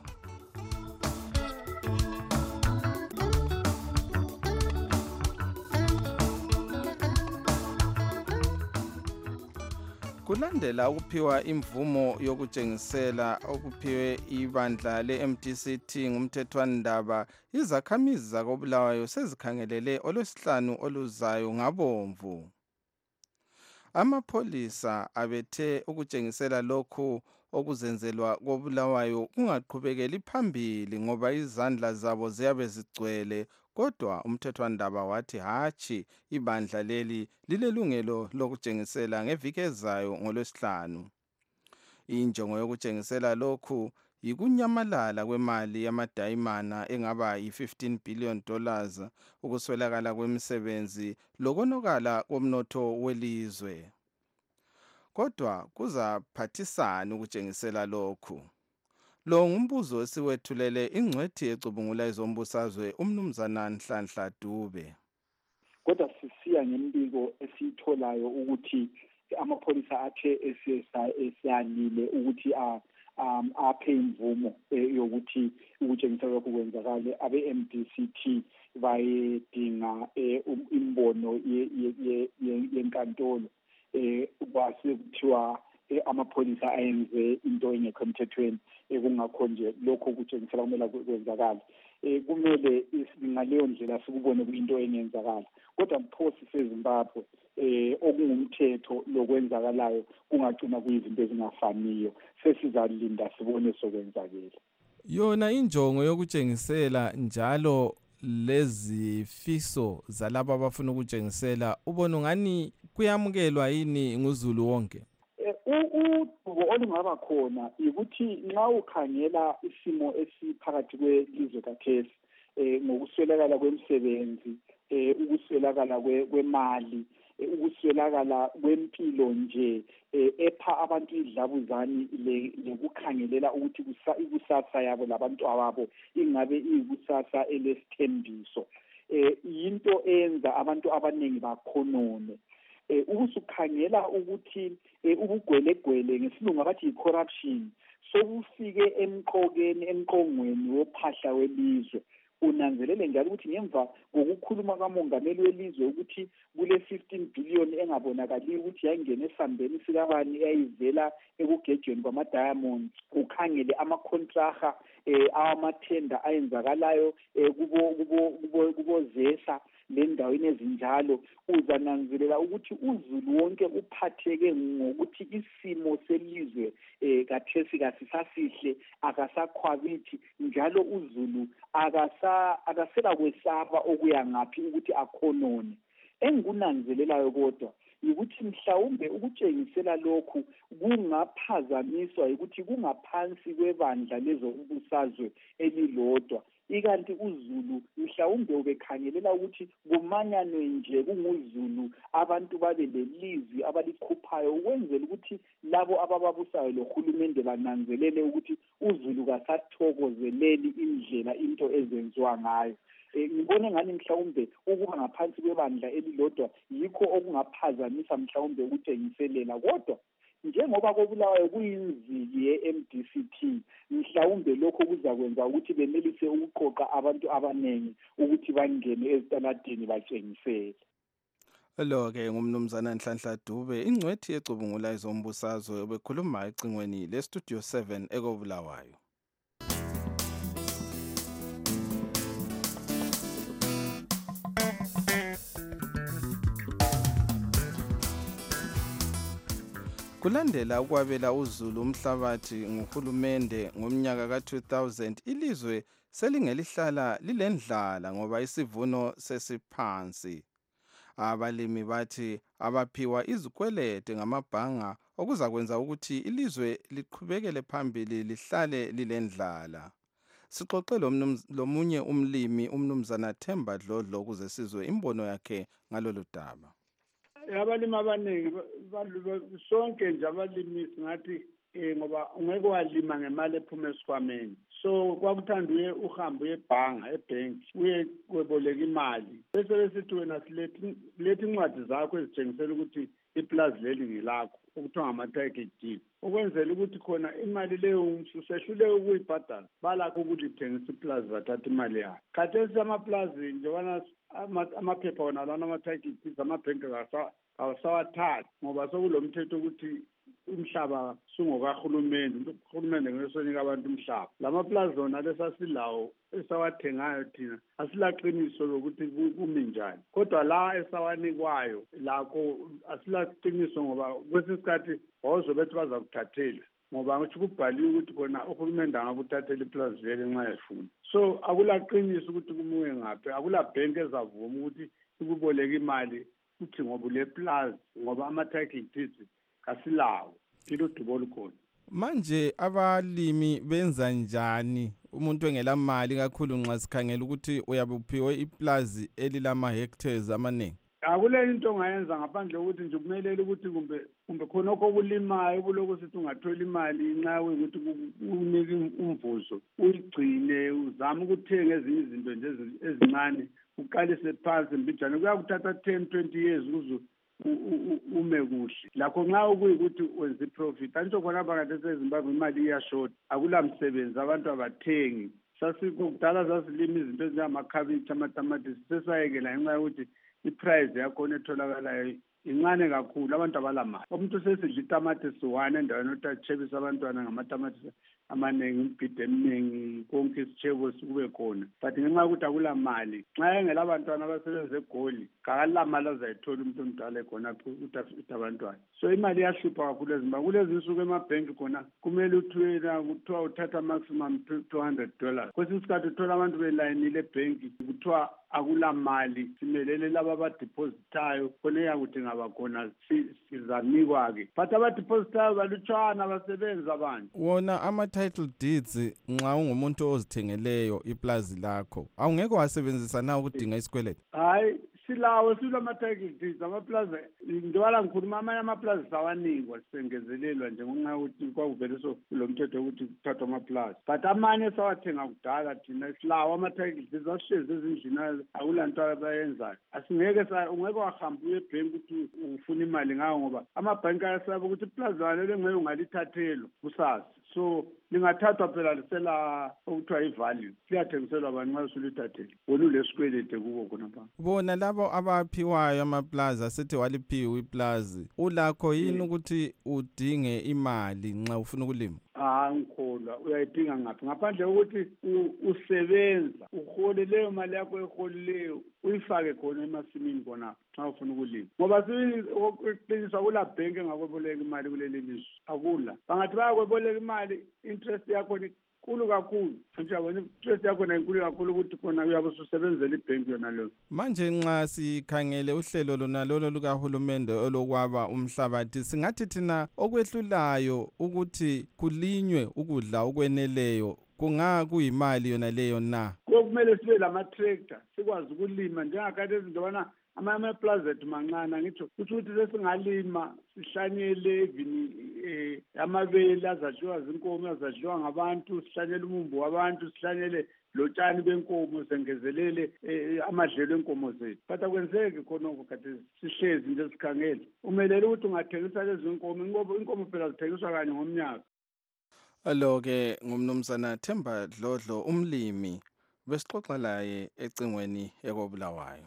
Kulandela ukuphiwa imvumo yokutshengisela okuphiwe ibandla leMDCT ngumthethwandaba, izakhamizi zakobulawayo sezikhangelele olwesihlanu oluzayo ngabomvu. Amapholisa abethe ukutshengisela lokhu okuzenzelwa kobulawayo kungaqhubekeli phambili ngoba izandla zabo ziyabe zigcwele, kodwa umthethwandaba wathi hatshi, ibandla leli lilelungelo lokutshengisela ngeviki ezayo ngolwesihlanu. Injongo yokutshengisela lokhu yikunyamalala kwemali yamadayimana engaba yi$15 billion, ukuswelakala kwemisebenzi lokonakala komnotho welizwe. Kodwa kuzaphathisana ukutshengisela lokhu. Lo ngumbuzo esiwethulele ingcwethi ecubungula izombusazwe umnumzana Nhlanhla Dube. Kodwa sisiya ngembiko esiyitholayo ukuthi amapholisa athe esalile ukuthi aphe imvumo yokuthi ukutshengisela lokhu kwenzakale, abe-MDCT bayedinga imbono yenkantolo kwase kuthiwa amapholisa ayenze into engekho emthethweni, kungakho nje lokho kutshengisela kumele kwenzakala. Kumele ngaleyo ndlela sikubone kuyinto engenzakala, kodwa mphosi seZimbabwe okungumthetho lokwenzakalayo kungagcina kuyizinto ezingafaniyo. Sesizalinda sibone sokwenzakala. Yona injongo yokutshengisela njalo lezifiso zalabo abafuna ukutshengisela, ubona ngani kuyamukelwa yini nguzulu wonke? Udubo olungaba khona ukuthi nxa ukhangela isimo esiphakathi kwelizwe kathesi, ngokuswelakala kwemisebenzi, ukuswelakala kwemali, ukuswelakala kwempilo nje, epha abantu idlabuzane lekukhangelela ukuthi ikusasa yabo labantu ababo ingabe iyikusasa elesithembiso, yinto eyenza abantu abaningi bakhonone. Ukusukhangela ukuthi ubugwelegwele ngesilungu abathi yi-corruption sokufike emqongweni wophahla welizwe. Unanzelele njalo ukuthi ngemva kokukhuluma kamongameli welizwe ukuthi kule-15 billion engabonakali ukuthi yayingena esambeni sikabani eyayivela ekugejweni kwama-diamonds, ukhangele amakontraha awamathenda ayenzakalayo kubozesa lendaweni ezinjalo, uzananzelela ukuthi uzulu wonke uphatheke ngokuthi isimo selizwe kathesi kasisasihle, akasakhwabithi, njalo uzulu akasela kwesaba okuya ngaphi ukuthi akhonone. Engunanzelelayo kodwa ukuthi mhlawumbe ukutshengisela lokhu kungaphazamiswa ukuthi kungaphansi kwebandla lezombusazwe elilodwa, ikanti uZulu mhlawumbe ubekhangelela ukuthi kumanyanwe nje kunguzulu abantu babe lelizwi abalikhuphayo ukwenzela ukuthi labo abababusayo lohulumende bananzelele ukuthi uZulu kasathokozeleli indlela into ezenziwa ngayo. Ngibone ngani mhlawumbe ukuba ngaphansi kwebandla elilodwa yikho okungaphazamisa mhlawumbe ukutshengiselela, kodwa njengoba koBulawayo kuyinziki ye-MDCT mhlawumbe lokho kuzakwenza ukuthi benelise ukuqoqa abantu abaningi ukuthi bangene ezitaladini batshengisele. Lo-ke ngumnumzana Nhlanhla Dube, ingcwethi yecubungula ezombusazwe obekhuluma ecingweni leStudio 7 ekoBulawayo. Kulandela ukwabela uZulu umhlabathi nguhulumende ngomnyaka ka-2000, ilizwe selingelihlala lilendlala ngoba isivuno sesiphansi. Abalimi bathi abaphiwa izikwelede ngamabhanga okuzakwenza ukuthi ilizwe liqhubekele phambili lihlale lilendlala. Sixoxe lomunye umlimi umnumzana Themba Dlodlo ukuze sizwe imbono yakhe ngalolu daba. Abalimi abaningi sonke nje abalimi singathi ngoba ungeke walima ngemali ephuma esikhwameni, so kwakuthanda uhambe uyebhanga ebhenki uye kweboleka imali bese besithi wena silethe incwadi zakho ezitshengisela ukuthi iplazi leli ngilakho okuthiwa ngama-title deed, ukwenzela ukuthi khona imali leyo usehluleke ukuyibhadala balakho ukuthi ithengisa iplazi bathatha imali yayo. Khathesi amaplazi njengobana amaphepha wona lana ama-title deeds amabhenki awasawathathi ngoba sokulo mthetho ukuthi umhlaba sungokahulumende, uhulumende ngeke sonika abantu umhlaba. Lamaplazi wona lesasilawo esawathengayo thina asilaqiniso lokuthi kumi njani, kodwa la esawanikwayo lakho asilaqiniso ngoba kwesinye isikhathi wawuzobethi bazakuthathela ngoba ngisho kubhaliwe ukuthi khona uhulumende angakuthathela iplazi leli nxa efuna. So akulaqiniso ukuthi kumuke ngaphi, akulabhenki ezavuma ukuthi ikuboleka imali uthi ngoba le plazi ngoba ama-title deeds kasilawo phela udubo olukhona. Manje abalimi benza njani umuntu engela mali kakhulu nxa sikhangela ukuthi uyabe uphiwe iplazi elilama hectares amaningi? Akule into ongayenza ngaphandle ukuthi nje kumelele ukuthi kumbe khona okulimayo kuloko sithi ungathola imali nxa ukuthi unike umvuzo uyigcine uzama ukuthenga ezinye izinto nje ezincane uqalise phansi mbijana kuyakuthatha 10-20 years ukuze ume kuhle. Lakho nxa ukuyikuthi wenza iprofit antsho khona phakathi eZimbabwe imali iyashort, akulamsebenzi, abantu abathengi. Sasikudala sasilima izinto ezinjengamakhabitshi, amatamatisi, sesayekela ngenxa yokuthi iprice yakhona etholakalayo incane kakhulu, abantu abalamali. Umuntu sesidla itamatisi 1 endaweni yokuthi atshebise abantwana ngamatamati amaningi, imbhida eminingi, konke isitshebo sikube khona, but ngenxa yokuthi akula mali. Nxa engela abantwana abasebenza eGoli kakala mali azayithola umuntu omdala khona ukuthi abantwana. So imali iyahlupha kakhulu eZimbabwe. Kulezi nsuku emabhenki khona kumele kuthiwa uthatha maximum $200. Kwesinye isikhathi uthola abantu belayinile ebhenki kuthiwa akula mali, simelele laba abadepositayo khona eyakuthi ngaba khona sizanikwa-ke, but abadepositayo balutshwana abasebenzi abanye. Wona ama-title deeds nxa ungumuntu ozithengeleyo iplazi lakho awungeke wasebenzisa na ukudinga isikweleti? Hayi, silawo silama-title deeds amaplazi njengoba ngikhuluma amanye amaplazi sawanikwa sisengezelelwa njengenxa yokuthi kwakuvele lo mthetho wokuthi kuthathwa amaplazi, but amanye sawathenga kudala thina silawo ama-title deeds asihlezi ezindlini akula nto abayenzayo. Ungeke wahamba uye ebhenki ukuthi ufuna imali ngayo ngoba amabhenki ayasaba ukuthi iplazi lelo ngeke ungalithathelwa kusasa, so lingathathwa phela lisela okuthiwa ivalue, liyathengiselwa abantu nxa usulithathele wona ulesikwelede kubo khona pha. Bona labo abaphiwayo amaplazi asethe waliphiwa iplazi ulakho yini ukuthi udinge imali nxa ufuna ukulima? Ngikholwa uyayidinga ngaphi ngaphandle kokuthi usebenza uhole leyo mali yakho eholileyo uyifake khona emasimini khona xa ufuna ukulima, ngoba siqiniswa kula bhenki engakweboleka imali kuleli lizwe akula. Bangathi bayakweboleka imali, interest yakho inkulu kakhulu, njalo interest yakho inkulu kakhulu ukuthi khona uyabe ususebenzela ibhenki yona leyo. Manje nxa sikhangele uhlelo lona lolo lukahulumende olokwaba umhlabathi, singathi thina okwehlulayo ukuthi kulinywe ukudla okweneleyo kuyimali yona leyo na? Kumele sibe lama-tractor sikwazi ukulima njengakade ezintobana ama-plaza ethu mancane angitsho kusho ukuthi sesingalima sihlanyele even amabele azadliwa zinkomo azadliwa ngabantu sihlanyele umumbu wabantu sihlanyele lotshani benkomo sengezelele amadlelo enkomo zethu but akwenzeki khonoko kade sihlezi nje sikhangele umelele ukuthi ungathengisa lezi inkomo phela zithengiswa kanye ngomnyaka. Alo-ke ngumnumzana Themba Dlodlo umlimi besixoxa laye ecingweni ekobulawayo.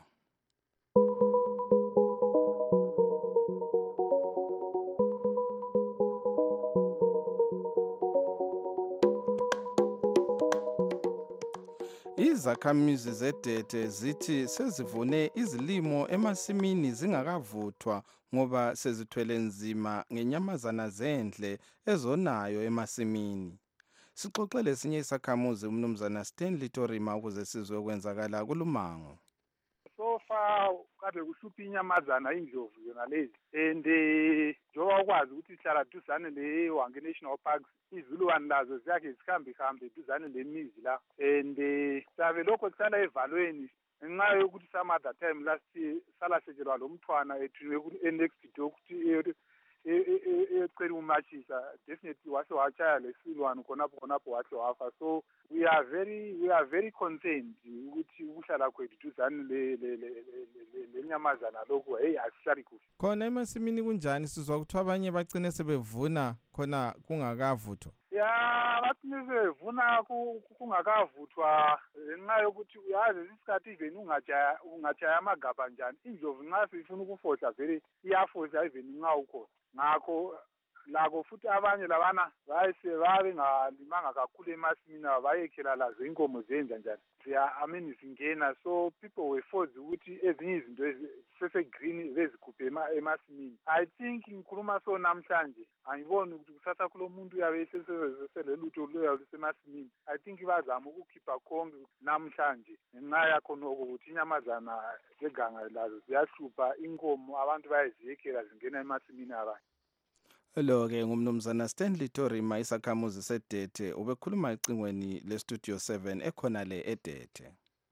Izakhamizi zedete zithi sezivune izilimo emasimini zingakavuthwa ngoba sezithwele nzima ngenyamazana zendle ezonayo emasimini. Sixoxele esinye isakhamuzi umnumzana Stanley Torima ukuze sizwe okwenzakala kulumango. So far kade kuhlupha inyamazana indlovu yona lezi and njengoba ukwazi ukuthi sihlala duzane le-Hwange National Parks izilwane lazo ziyake zihambe duzane lemizi la and sabe lokho kusala evalweni ngenxa yokuthi some other time last year salasejelwa lo mthwana ethunywe ku-next door ukuthi ecela umashisa definitely wase wachaya lesilwane khonapho wahle wafa. So we are very concerned ukuthi ukuhlala kwethu duzane lenyamazana lokho asihlali kuhle. Khona emasimini kunjani sizwa ukuthi abanye bagcine sebevuna khona kungakavuthwa? Ya bathini sebevuna kungakavuthwa ngenxa yokuthi uyazi isikhathi even ungajaya amagabha njani indlovu nxa sifuna ukufohla vele iyafohla even nxa ukhona. Ngakho lako futhi abanye labana babengalimanga kakhulu emasimini bayekhela lazo inkomo zenza njani zingena. So people were forced ukuthi ezinye izinto sese-green bezikhuphe emasimini. I think ngikhuluma so namhlanje angiboni ukuthi kusasa kulo muntu uyabe selelutho luya lusemasimini. I think bazama ukukhipha konke namhlanje ngenxa yakhonoko ukuthi inyamazana zeganga lazo ziyahlupha inkomo abantu bayeziyekhela zingena emasimini abanye. Lo-ke ngumnumzana Stanley Torima isakhamuzi sedete ubekhuluma ecingweni le-Studio 7 ekhona le edete.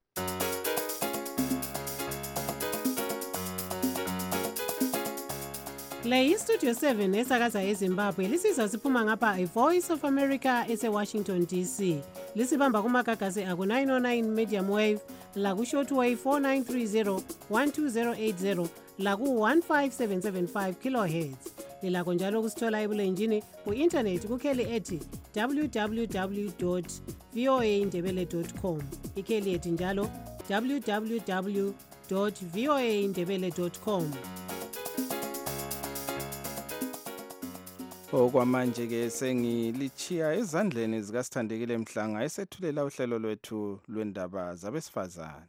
Le iStudio 7 esakaza eZimbabwe lisizwa siphuma ngapha iVoice of America ese-Washington DC. Lisibamba kumagagasi aku-909 medium wave laku-shortwave 4930 12080 laku-15775 kilohertz. Lilakho njalo ukusithola ebulenjini ku-internet kukheli ethi www.voaindebele.com. Ikheli ethi njalo www.voaindebele.com. Okwamanje-ke sengilichiya ezandleni zikaSithandekile Mhlanga esethulela uhlelo lwethu lwendaba zabesifazane.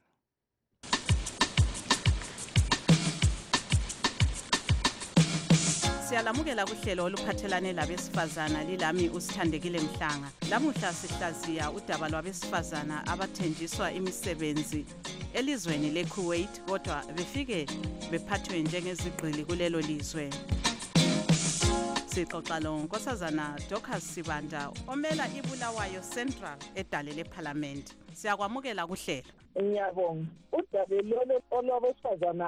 Siyalamukela kuhlelo oluphathelane labesifazana lilami uSithandekile Mhlanga. Lamuhla sihlaziya udaba lwabesifazana abathenjiswa imisebenzi elizweni leKuwait kodwa befike bephathwe njengezigqili kulelo lizwe. Sixoxa lo Nkosazana Dorcas Sibanda omela iBulawayo Central edale leParliament. Siyakwamukela kuhlelo. Ngiyabonga. Udaba lolo olwabesifazana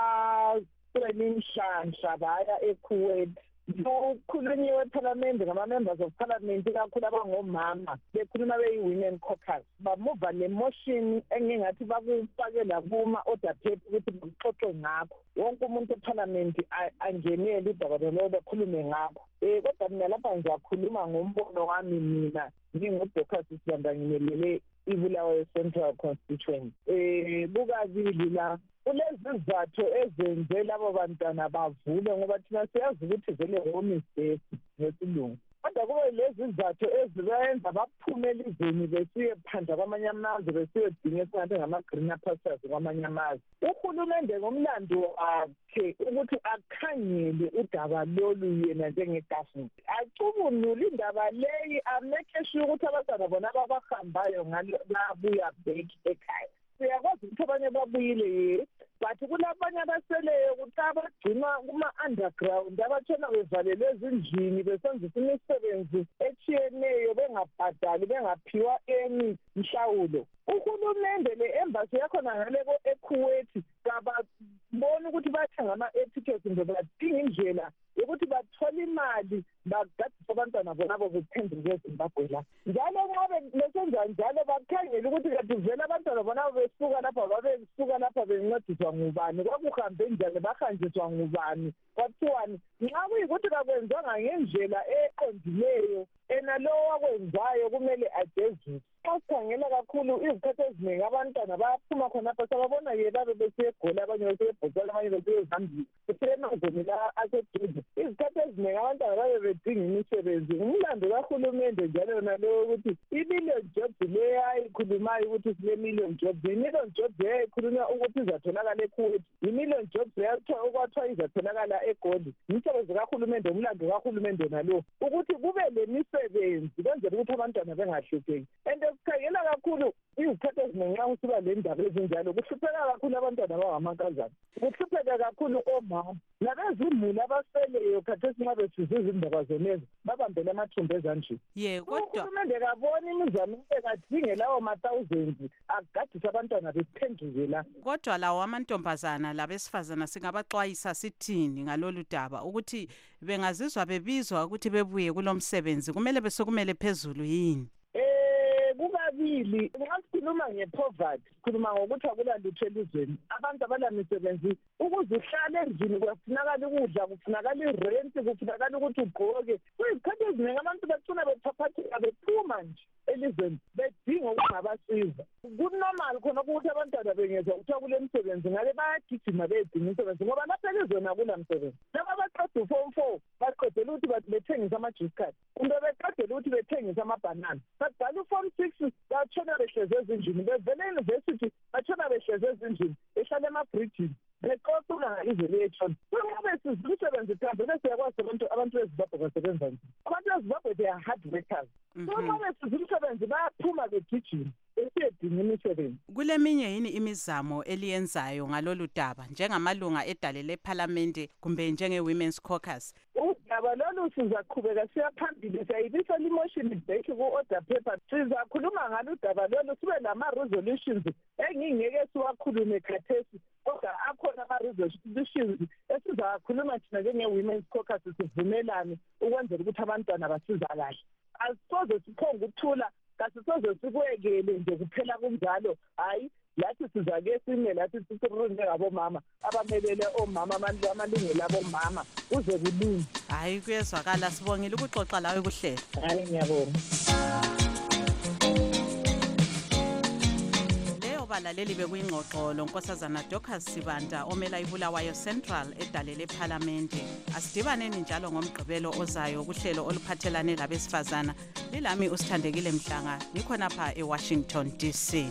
inhlanhla baya eKuwait kukhulunyiwe eParliament ngama-members of Parliament kakhulu abangomama bekhuluma beyi-women caucus bamuva le-motion engingathi bakufakela kuma-order paper ukuthi baxoxe ngakho wonke umuntu eParliament angenele udaba lolo bekhulume ngakho kodwa mina lapha ngizakhuluma ngombono wami mina ngingu-Dorcas Sibanda ngimelele iBulawayo Central Constituency. Kukabili la kulezi zizathu ezenze labo bantwana bavule ngoba thina siyazi ukuthi vele home is death ngesilungu. Kodwa kube lezi zizathu ezibenza baphume elizweni besiye phandla kwamanye amazwe besiyodinga esingathi ngama-greener pastures kwamanye amazwe. Uhulumende ngomlando wakhe ukuthi akhangele udaba lolu yena njenge-government acubunule indaba leyi amake sure ukuthi abantwana bona ababahambayo babuya back ekhaya. Siyakwazi ukuthi abanye babuyile but kulabanye abaseleyo kuthi abagcinwa kuma-underground abatshona bevalelwe ezindlini besenzisa imisebenzi etshiyeneyo bengabhadali bengaphiwa eni mhlawulo. Uhulumende le-embassy yakhona ngale eKuwait kababoni ukuthi bathenga ama-etiquettes kumbe badinga indlela yokuthi bathole imali bagadise abantwana bonabo bephenduke eZimbabwe la. Njalo nxa besenza njalo bakhangela ukuthi kanti vele abantwana bonabo besuka lapha babesuka lapha bencediswa ngubani, kwakuhambe njani, bahanjiswa ngubani, kwathiwani. Nxa kuyikuthi kakwenzanga ngendlela eqondileyo enalowo wakwenzayo kumele ajeziswe. Xa sikhangela kakhulu izikhathi eziningi abantwana bayaphuma khonapha sababona ye babe besiyegoli, abanye besiyebhotshela, abanye besiyezambia kusemanzini la aseduze. Izikhathi eziningi abantwana babe bedinga imisebenzi. Umlando kahulumende njalo yona leyo ukuthi i-million jobs leyo ayikhulumayo ukuthi sile-million jobs, i-million jobs yayikhulunywa ukuthi izatholakala eKuwait, i-million jobs okwathiwa izatholakala eGoli. Imisebenzi kahulumende, umlando kahulumende nalo ukuthi kube lemisebenzi kwenzela ukuthi abantwana bengahlupheki. And sikhangela kakhulu izikhathi eziningi nxa kusiba le ndaba ezinjalo kuhlupheka kakhulu abantwana abangamankazana, kuhlupheka kakhulu omama labezimuli abaseleyo khathesi nxa besiza izindaba zonezi babambele amathumbu ezandleni. Uhulumende kaboni imizamo ekadinge lawo ma-thousands agadise abantwana bephenduke la. Kodwa lawo amantombazana labesifazana singabaxwayisa sithini ngalolu daba ukuthi bengazizwa bebizwa ukuthi bebuye kulo msebenzi kumele besokumele phezulu yini? Kubabili. Nxa sikhuluma nge-poverty sikhuluma ngokuthi akulalutho elizweni, abantu abalamisebenzi. Ukuze uhlale endlini kufunakala ukudla, kufunakala irenti, kufunakala ukuthi ugqoke. Kuyizikhathi eziningi abantu becina bephaphatheka bephuma nje elizweni bedinga ukungabasiza. Kunormal khona ukuthi abantwana bengezwa kuthiwa kule msebenzi ngale bayagijima bedinga imisebenzi ngoba lapha elizweni akula msebenzi. Laba baqeda u-form 4 baqedela ukuthi bethengisa ama-juice card kumbe beqedela ukuthi bethengisa amabhanana. Babhala u-form 6 batshona behlezi ezindlini, bevele e-university batshona behlezi ezindlini, behlala emabrijini beqoqula ngalizwe lethu. Uma besiza umsebenzi phambili siyakwazi abantu beZimbabwe basebenza nje. Abantu beZimbabwe they are hard workers. Uma besiza umsebenzi bayaphuma begijima besiyedinga imisebenzi. Kuleminye yini imizamo eliyenzayo ngalolu daba njengamalunga edale lephalamende kumbe njenge-Women's Caucus? Udaba lolu sizaqhubeka siya phambili, siyayibisela i-motion back ku-order paper. Sizakhuluma ngalo udaba lolu, sibe lama-resolutions engingeke siwakhulume khathesi kodwa akhona ama-resolutions esizakhuluma thina njenge-Women's Caucus sivumelane ukwenzela ukuthi abantwana basizakale. Asisoze siphonge ukuthula, kasisoze sikwekele nje kuphela kunjalo. Hayi, lathi sizake sime lathi sisirunde ngabomama abamelele omama amalungelo abomama kuze kulunge. Hayi, kuyezwakala. Sibongile ukuxoxa lawe kuhlelo. Hayi, ngiyabonga. Abalaleli bekuyingxoxo lonkosazana Dorcas Sibanda omela iBulawayo Central edale lephalamende. Asidibaneni njalo ngomgqibelo ozayo kuhlelo oluphathelane labesifazana. Lilami uSithandekile Mhlanga, ngikhonapha eWashington DC.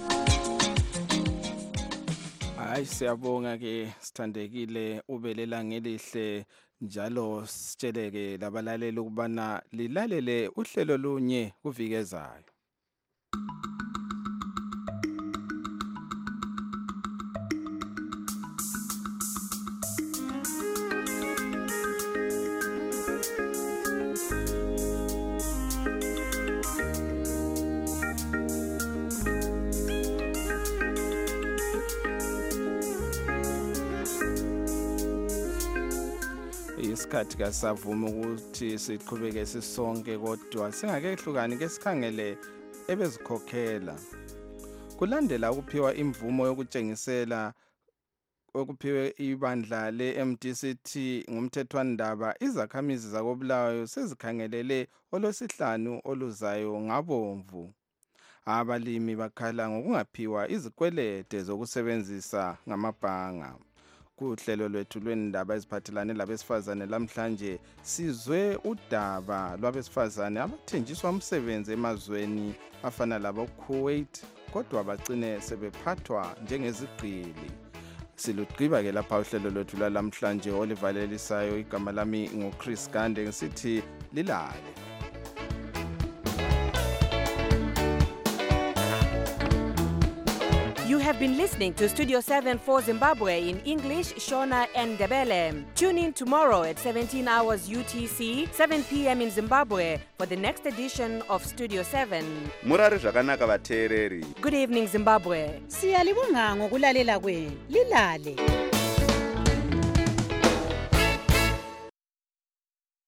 Hayi, siyabonga ke Sithandekile, ubelela ngelihle njalo sitsheleke labalaleli ukubana lilalele uhlelo lunye kuvikezayo. Isikhathi kasavuma ukuthi siqhubeke sisonke kodwa singake hlukani ke sikhangele ebezikhokhela. Kulandela ukuphiwa imvumo yokutshengisela okuphiwe ibandla le-MDCT ngumthethwandaba, izakhamizi zakoBulawayo sezikhangelele olwesihlanu oluzayo ngabomvu. Abalimi bakhala ngokungaphiwa izikwelede zokusebenzisa ngamabhanga. Kuhlelo lwethu lwendaba eziphathelane labesifazane lamhlanje sizwe udaba lwabesifazane abathenjiswa umsebenzi emazweni afana labo-Kuwait kodwa bagcine sebephathwa njengezigqili. Silugqiba ke lapha uhlelo lwethu lwalamhlanje olivalelisayo. Igama lami nguChris Gande, ngisithi lilale. You have have been listening to Studio 7 for Zimbabwe in English, Shona and Ndebele. Tune in tomorrow at 17 hours UTC, 7 p.m. in Zimbabwe for the next edition of Studio 7. Murari zvakanaka vateereri. Good evening, Zimbabwe. Siyalibonga ngokulalela kwenu. Lilale.